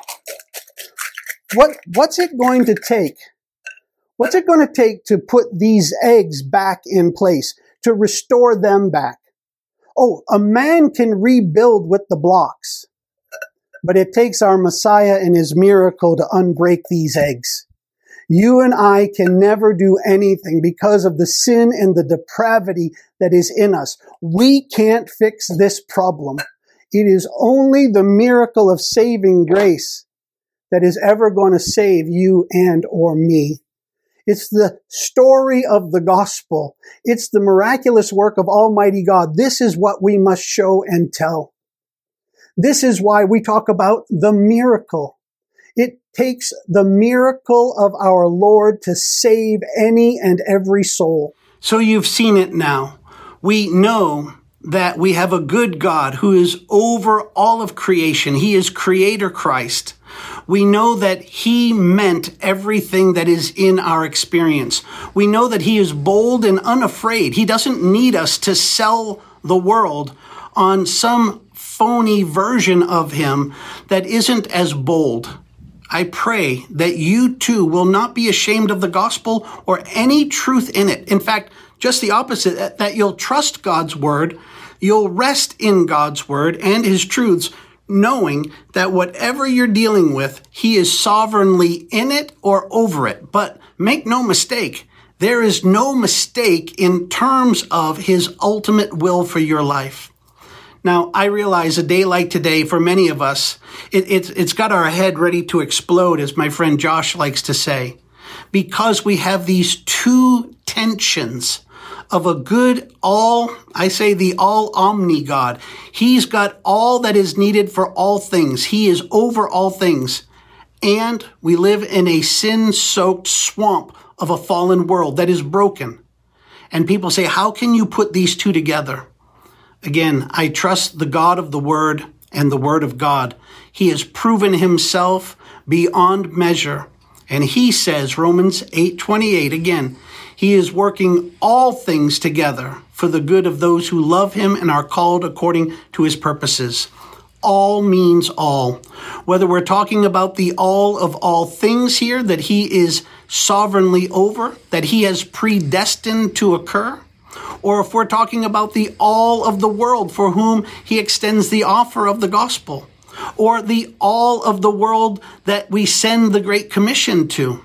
it. What's it going to take? What's it going to take to put these eggs back in place, to restore them back? Oh, a man can rebuild with the blocks, but it takes our Messiah and his miracle to unbreak these eggs. You and I can never do anything because of the sin and the depravity that is in us. We can't fix this problem. It is only the miracle of saving grace that is ever going to save you and or me. It's the story of the gospel. It's the miraculous work of Almighty God. This is what we must show and tell. This is why we talk about the miracle. It takes the miracle of our Lord to save any and every soul. So you've seen it now. We know that we have a good God who is over all of creation. He is Creator Christ. We know that He meant everything that is in our experience. We know that He is bold and unafraid. He doesn't need us to sell the world on some phony version of Him that isn't as bold. I pray that you too will not be ashamed of the gospel or any truth in it. In fact, just the opposite, that you'll trust God's word, you'll rest in God's word and His truths, knowing that whatever you're dealing with, He is sovereignly in it or over it. But make no mistake, there is no mistake in terms of His ultimate will for your life. Now, I realize a day like today, for many of us, it's got our head ready to explode, as my friend Josh likes to say, because we have these two tensions of a good the all-omni God. He's got all that is needed for all things. He is over all things. And we live in a sin-soaked swamp of a fallen world that is broken. And people say, how can you put these two together? Again, I trust the God of the Word and the Word of God. He has proven Himself beyond measure. And He says, Romans 8:28, again, He is working all things together for the good of those who love Him and are called according to His purposes. All means all. Whether we're talking about the all of all things here that He is sovereignly over, that He has predestined to occur, or if we're talking about the all of the world for whom He extends the offer of the gospel, or the all of the world that we send the Great Commission to.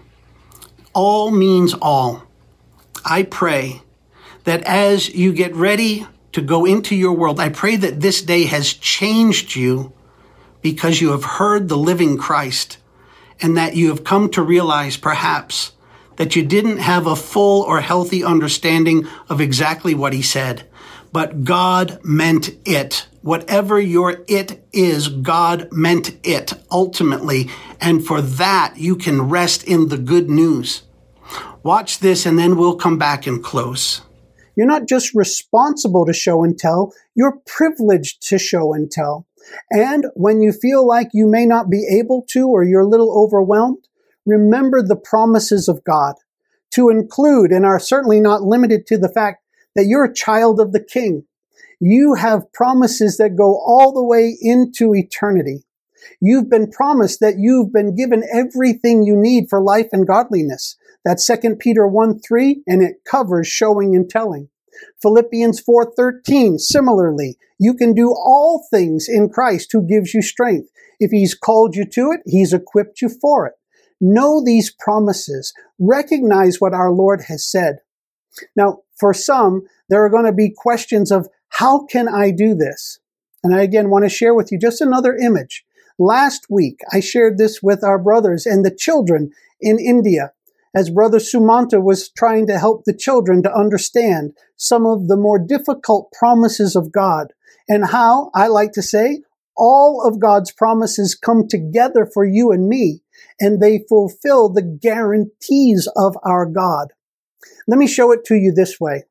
All means all. I pray that as you get ready to go into your world, I pray that this day has changed you because you have heard the living Christ and that you have come to realize perhaps that you didn't have a full or healthy understanding of exactly what He said. but God meant it. Whatever your it is, God meant it ultimately. And for that, you can rest in the good news. Watch this, and then we'll come back and close. You're not just responsible to show and tell, you're privileged to show and tell. And when you feel like you may not be able to, or you're a little overwhelmed, remember the promises of God, to include, and are certainly not limited to, the fact that you're a child of the King. You have promises that go all the way into eternity. You've been promised that you've been given everything you need for life and godliness. That's 2 Peter 1:3, and it covers showing and telling. Philippians 4:13, similarly, you can do all things in Christ who gives you strength. If he's called you to it, he's equipped you for it. Know these promises. Recognize what our Lord has said. Now, for some, there are going to be questions of, how can I do this? And I again want to share with you just another image. Last week, I shared this with our brothers and the children in India, as Brother Sumanta was trying to help the children to understand some of the more difficult promises of God, and how, I like to say, all of God's promises come together for you and me, and they fulfill the guarantees of our God. Let me show it to you this way.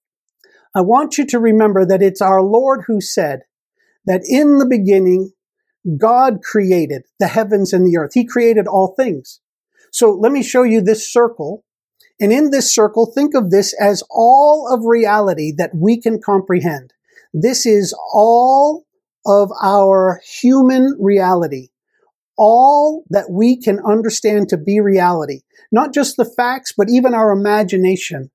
I want you to remember that it's our Lord who said that in the beginning, God created the heavens and the earth. He created all things. So let me show you this circle. And in this circle, think of this as all of reality that we can comprehend. This is all of our human reality. All that we can understand to be reality. Not just the facts, but even our imagination.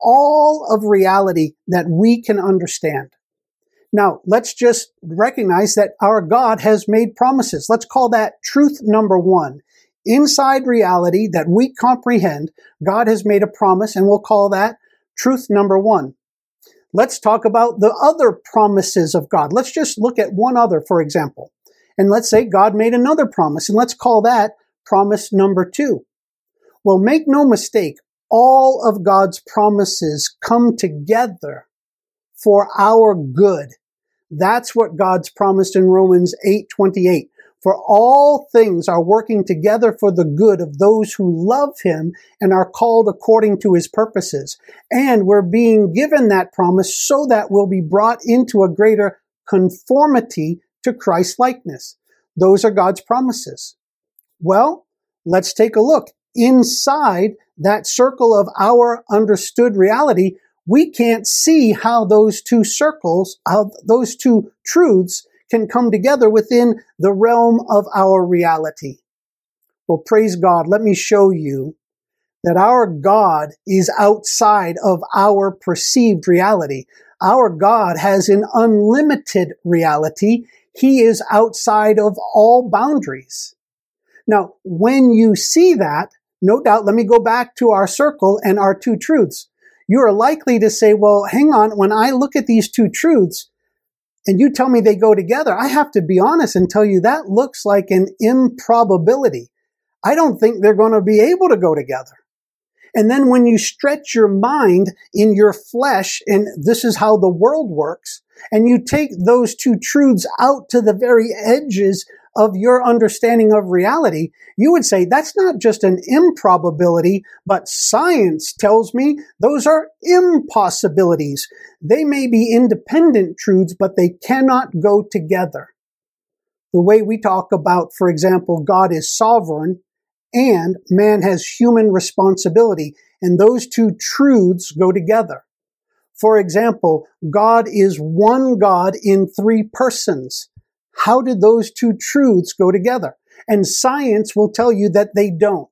All of reality that we can understand. Now, let's just recognize that our God has made promises. Let's call that truth number one. Inside reality that we comprehend, God has made a promise, and we'll call that truth number one. Let's talk about the other promises of God. Let's just look at one other, for example. And let's say God made another promise, and let's call that promise number two. Well, make no mistake, all of God's promises come together for our good. That's what God's promised in Romans 8:28. For all things are working together for the good of those who love him and are called according to his purposes. And we're being given that promise so that we'll be brought into a greater conformity to Christ's likeness. Those are God's promises. Well, let's take a look. Inside that circle of our understood reality, we can't see how those two circles, how those two truths can come together within the realm of our reality. Well, praise God. Let me show you that our God is outside of our perceived reality. Our God has an unlimited reality. He is outside of all boundaries. Now, when you see that, no doubt, let me go back to our circle and our two truths. You are likely to say, well, hang on, when I look at these two truths, and you tell me they go together, I have to be honest and tell you that looks like an improbability. I don't think they're going to be able to go together. And then when you stretch your mind in your flesh, and this is how the world works, and you take those two truths out to the very edges of your understanding of reality, you would say that's not just an improbability, but science tells me those are impossibilities. They may be independent truths, but they cannot go together. The way we talk about, for example, God is sovereign and man has human responsibility, and those two truths go together. For example, God is one God in three persons. How did those two truths go together? And science will tell you that they don't.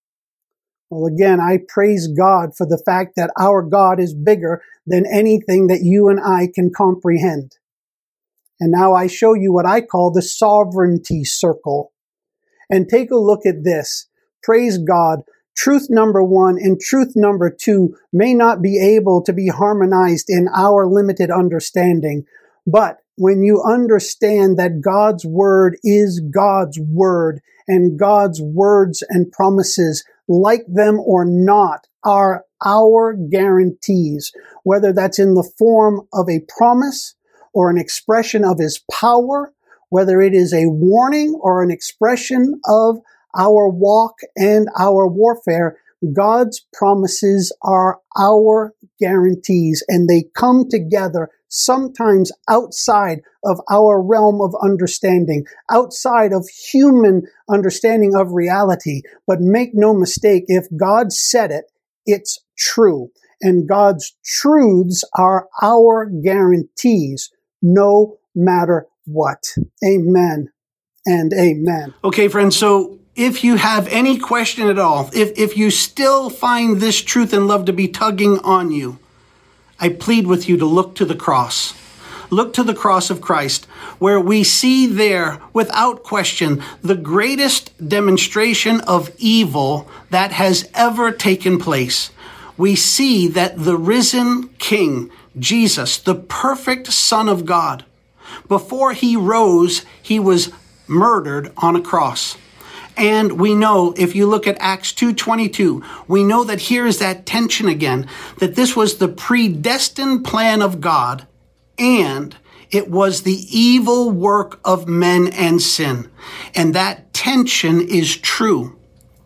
Well, again, I praise God for the fact that our God is bigger than anything that you and I can comprehend. And now I show you what I call the sovereignty circle. And take a look at this. Praise God. Truth number one and truth number two may not be able to be harmonized in our limited understanding, But when you understand that God's word is God's word, and God's words and promises, like them or not, are our guarantees, whether that's in the form of a promise or an expression of his power, whether it is a warning or an expression of our walk and our warfare, God's promises are our guarantees, and they come together sometimes outside of our realm of understanding, outside of human understanding of reality. But make no mistake, if God said it, it's true. And God's truths are our guarantees, no matter what. Amen and amen. Okay, friends, so if you have any question at all, if you still find this truth and love to be tugging on you, I plead with you to look to the cross. Look to the cross of Christ, where we see there, without question, the greatest demonstration of evil that has ever taken place. We see that the risen King, Jesus, the perfect Son of God, before he rose, he was murdered on a cross. And we know, if you look at Acts 2:22, we know that here is that tension again, that this was the predestined plan of God, and it was the evil work of men and sin. And that tension is true.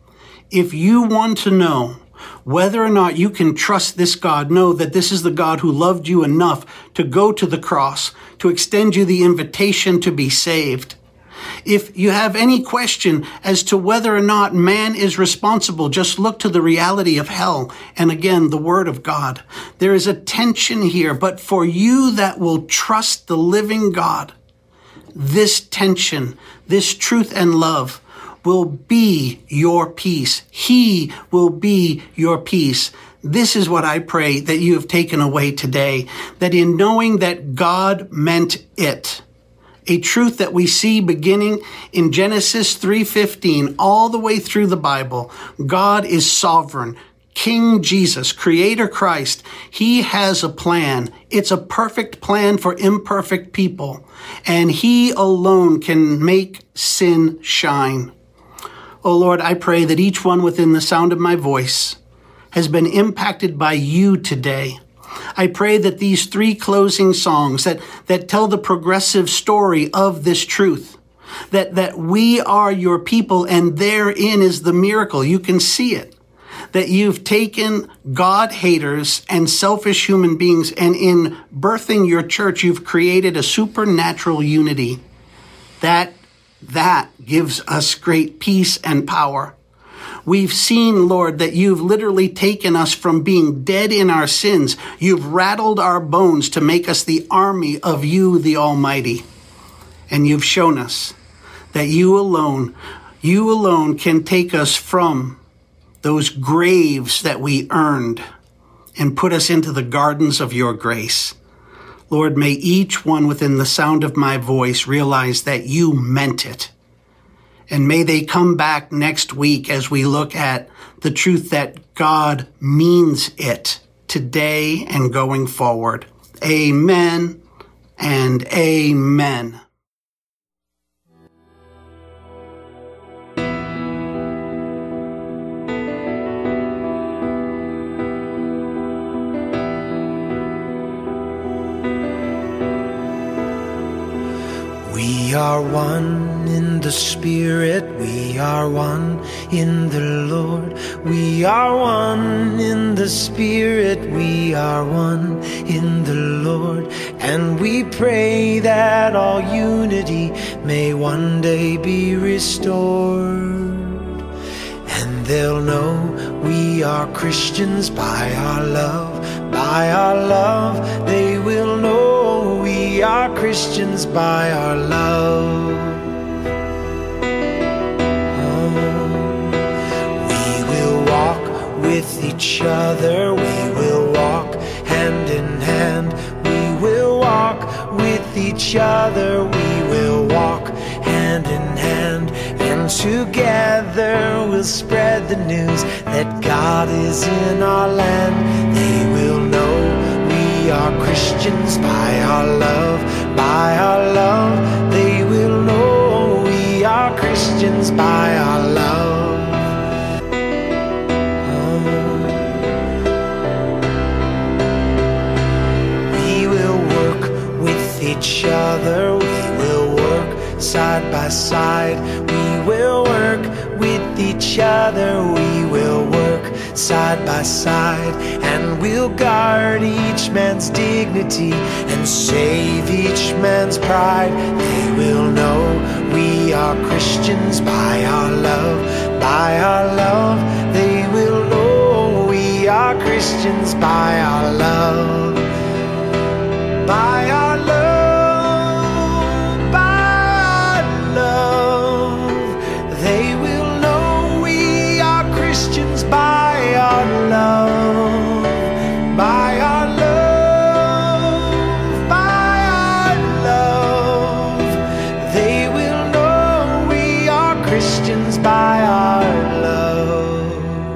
If you want to know whether or not you can trust this God, know that this is the God who loved you enough to go to the cross, to extend you the invitation to be saved. If you have any question as to whether or not man is responsible, just look to the reality of hell and again, the word of God. There is a tension here, but for you that will trust the living God, this tension, this truth and love will be your peace. He will be your peace. This is what I pray that you have taken away today, that in knowing that God meant it, a truth that we see beginning in Genesis 3:15 all the way through the Bible. God is sovereign. King Jesus, Creator Christ, he has a plan. It's a perfect plan for imperfect people, and he alone can make sin shine. Oh Lord, I pray that each one within the sound of my voice has been impacted by you today. I pray that these three closing songs that tell the progressive story of this truth, that we are your people and therein is the miracle. You can see it. That you've taken God haters and selfish human beings, and in birthing your church, you've created a supernatural unity. That gives us great peace and power. We've seen, Lord, that you've literally taken us from being dead in our sins. You've rattled our bones to make us the army of you, the Almighty. And you've shown us that you alone can take us from those graves that we earned and put us into the gardens of your grace. Lord, may each one within the sound of my voice realize that you meant it. And may they come back next week as we look at the truth that God means it today and going forward. Amen and amen. We are one in the Spirit, we are one in the Lord. We are one in the Spirit, we are one in the Lord. And we pray that all unity may one day be restored. And they'll know we are Christians by our love, by our love. They will know we are Christians by our love. We will walk with each other, we will walk hand in hand. We will walk with each other, we will walk hand in hand. And together we'll spread the news that God is in our land. They will know we are Christians by our love, each other. We will work side by side. We will work with each other. We will work side by side. And we'll guard each man's dignity and save each man's pride. They will know we are Christians by our love, by our love. They will know we are Christians by our love, by our love, by our love. They will know we are Christians by our love, by our love, by our love. They will know we are Christians by our love.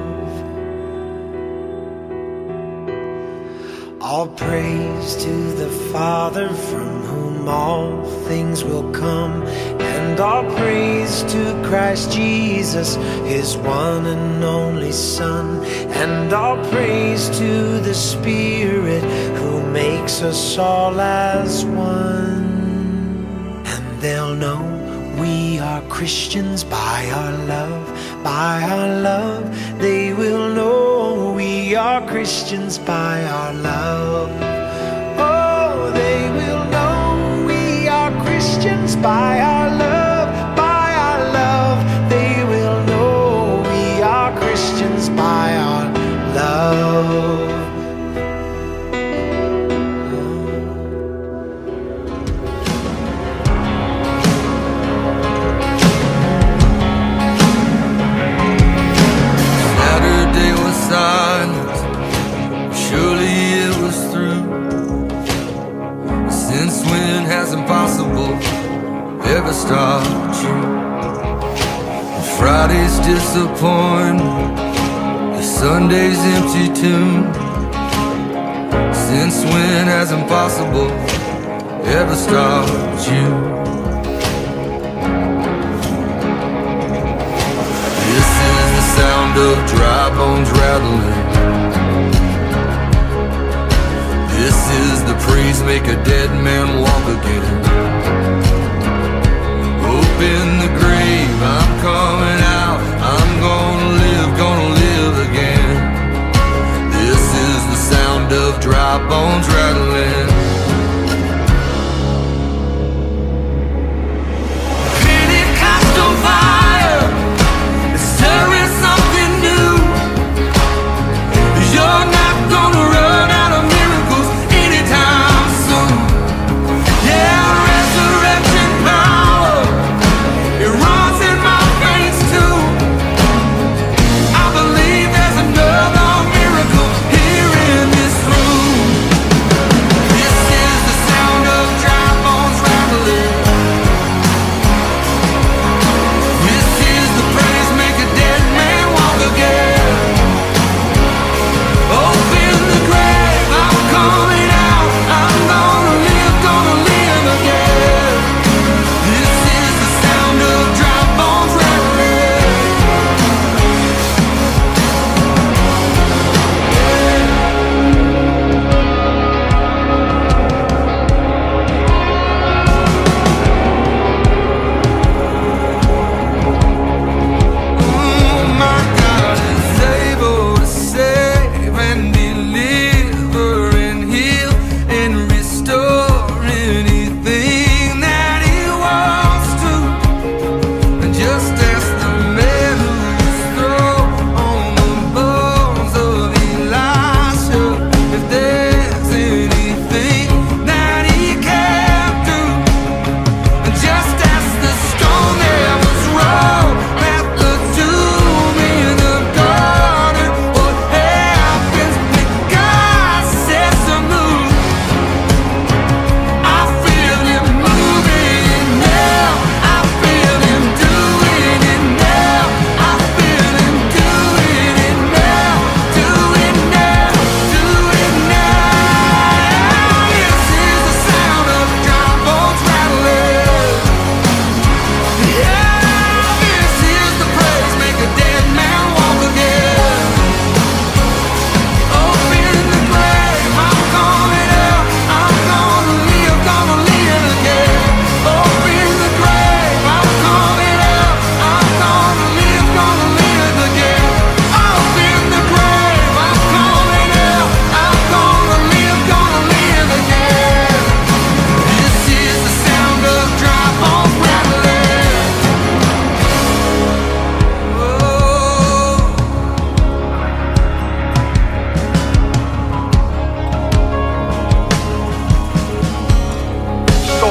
All praise to the Father, from whom all things will come, and all praise to Christ Jesus, his one and only Son, and all praise to the Spirit who makes us all as one. And they'll know we are Christians by our love, by our love. They will know we are Christians by our love. Oh, they will know we are Christians by our love, by our love. They will know we are Christians by our love. Surely it was through. Since when has impossible ever stopped you? Friday's disappointment, the Sunday's empty tomb. Since when has impossible ever stopped you? This is the sound of dry bones rattling. This is the praise make a dead man walk again. Open the grave, I'm coming out. I'm gonna live again. This is the sound of dry bones rattling. Pentecostal fire is stirring something new. You're not gonna run out of miracles anytime soon. Yeah, resurrection power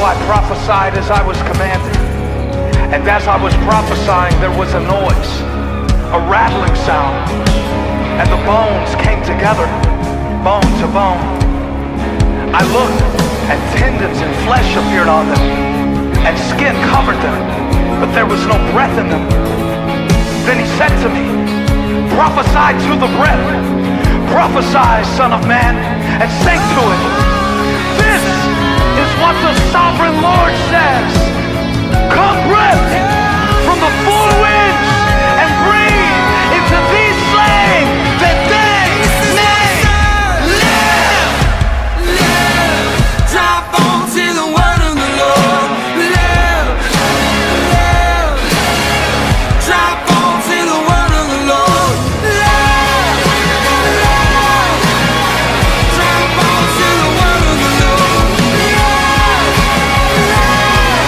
I prophesied as I was commanded. And as I was prophesying, there was a noise, a rattling sound, and the bones came together, bone to bone. I looked, and tendons and flesh appeared on them, and skin covered them, but there was no breath in them. Then he said to me, prophesy to the breath, prophesy, Son of Man, and sing to it. This is what the sovereign Lord says. Come, breath from the four winds, and breathe into these slain, that they may live. Live. Drop on to the word of the Lord. Live. Live. Drop on to the word of the Lord. Live. Live. Drop on to the word of the Lord. Live. Live.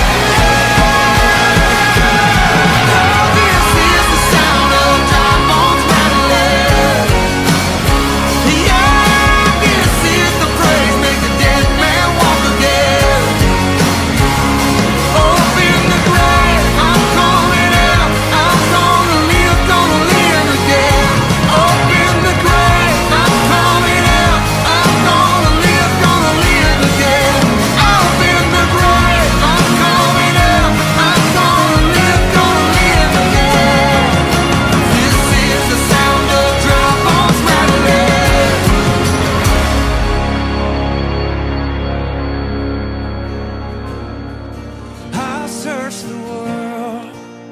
This is the sound of dry bones rattling. Yeah, this is the praise, make the dead man walk again. Open the grave, I'm calling out, I'm gonna live again. Open the grave, I'm calling out, I'm gonna live again. Open the grave, I'm calling out, I'm gonna live again. This is the sound of dry bones rattling. I searched the world,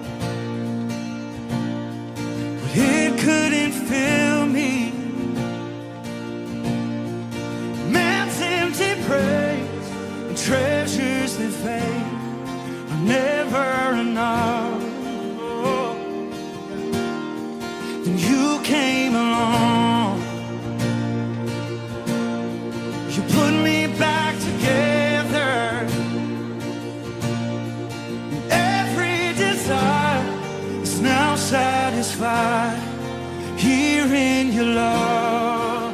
but it couldn't fill me. Man's empty praise and treasures that fade are never enough. Then you came along, you put me back together. Every desire is now satisfied here in your love.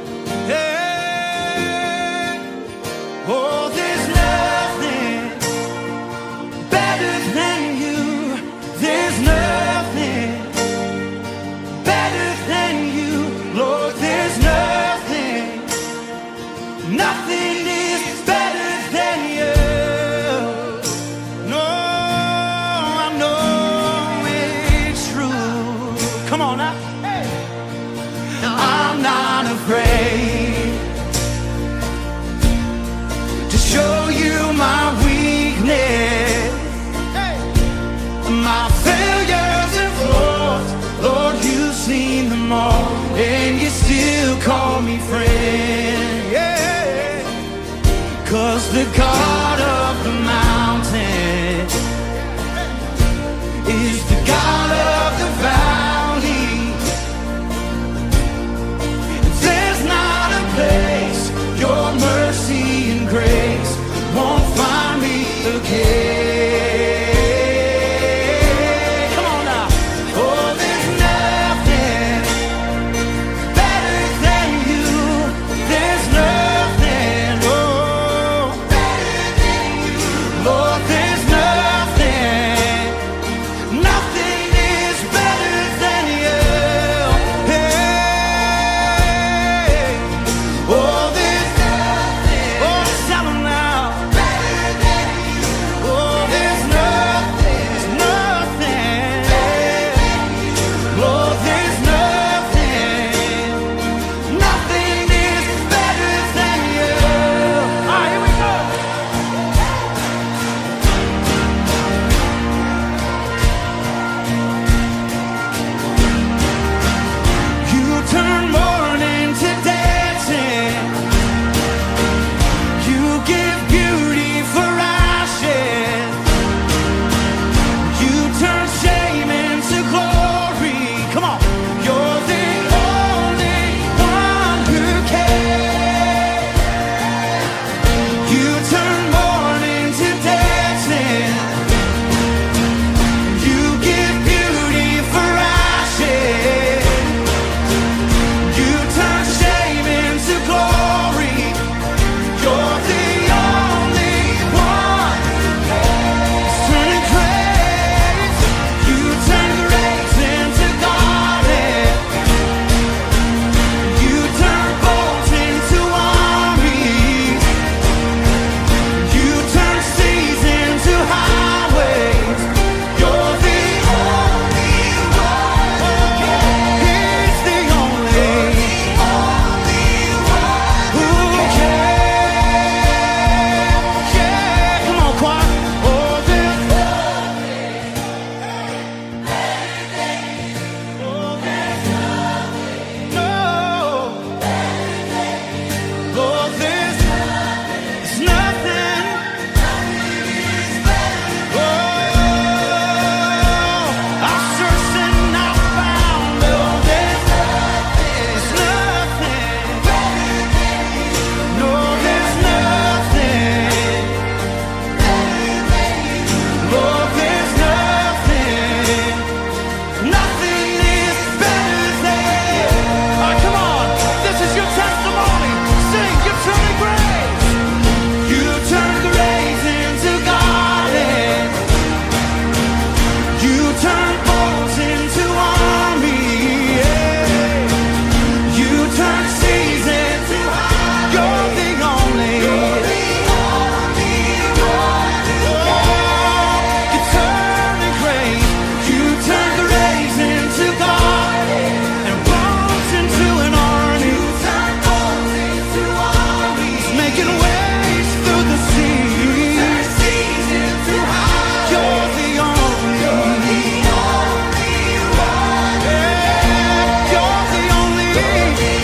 Hey. Oh, there's nothing better than you. There's nothing better than you. Lord, there's nothing, nothing is better than you. No, I know it's true. Come on now. Hey. I'm not afraid to show you my weakness, my failures and flaws. Lord, you've seen them all, and you still call me friend. Yeah. 'Cause the God of the mountain is the God of the valley. There's not a place your mercy and grace won't find me again. Come on now. Oh, there's nothing better than you. There's nothing, oh, better than you. Lord, there's nothing, nothing is better than you. Hey. Oh, there's nothing, oh, tell 'em now, better than you. Oh, me.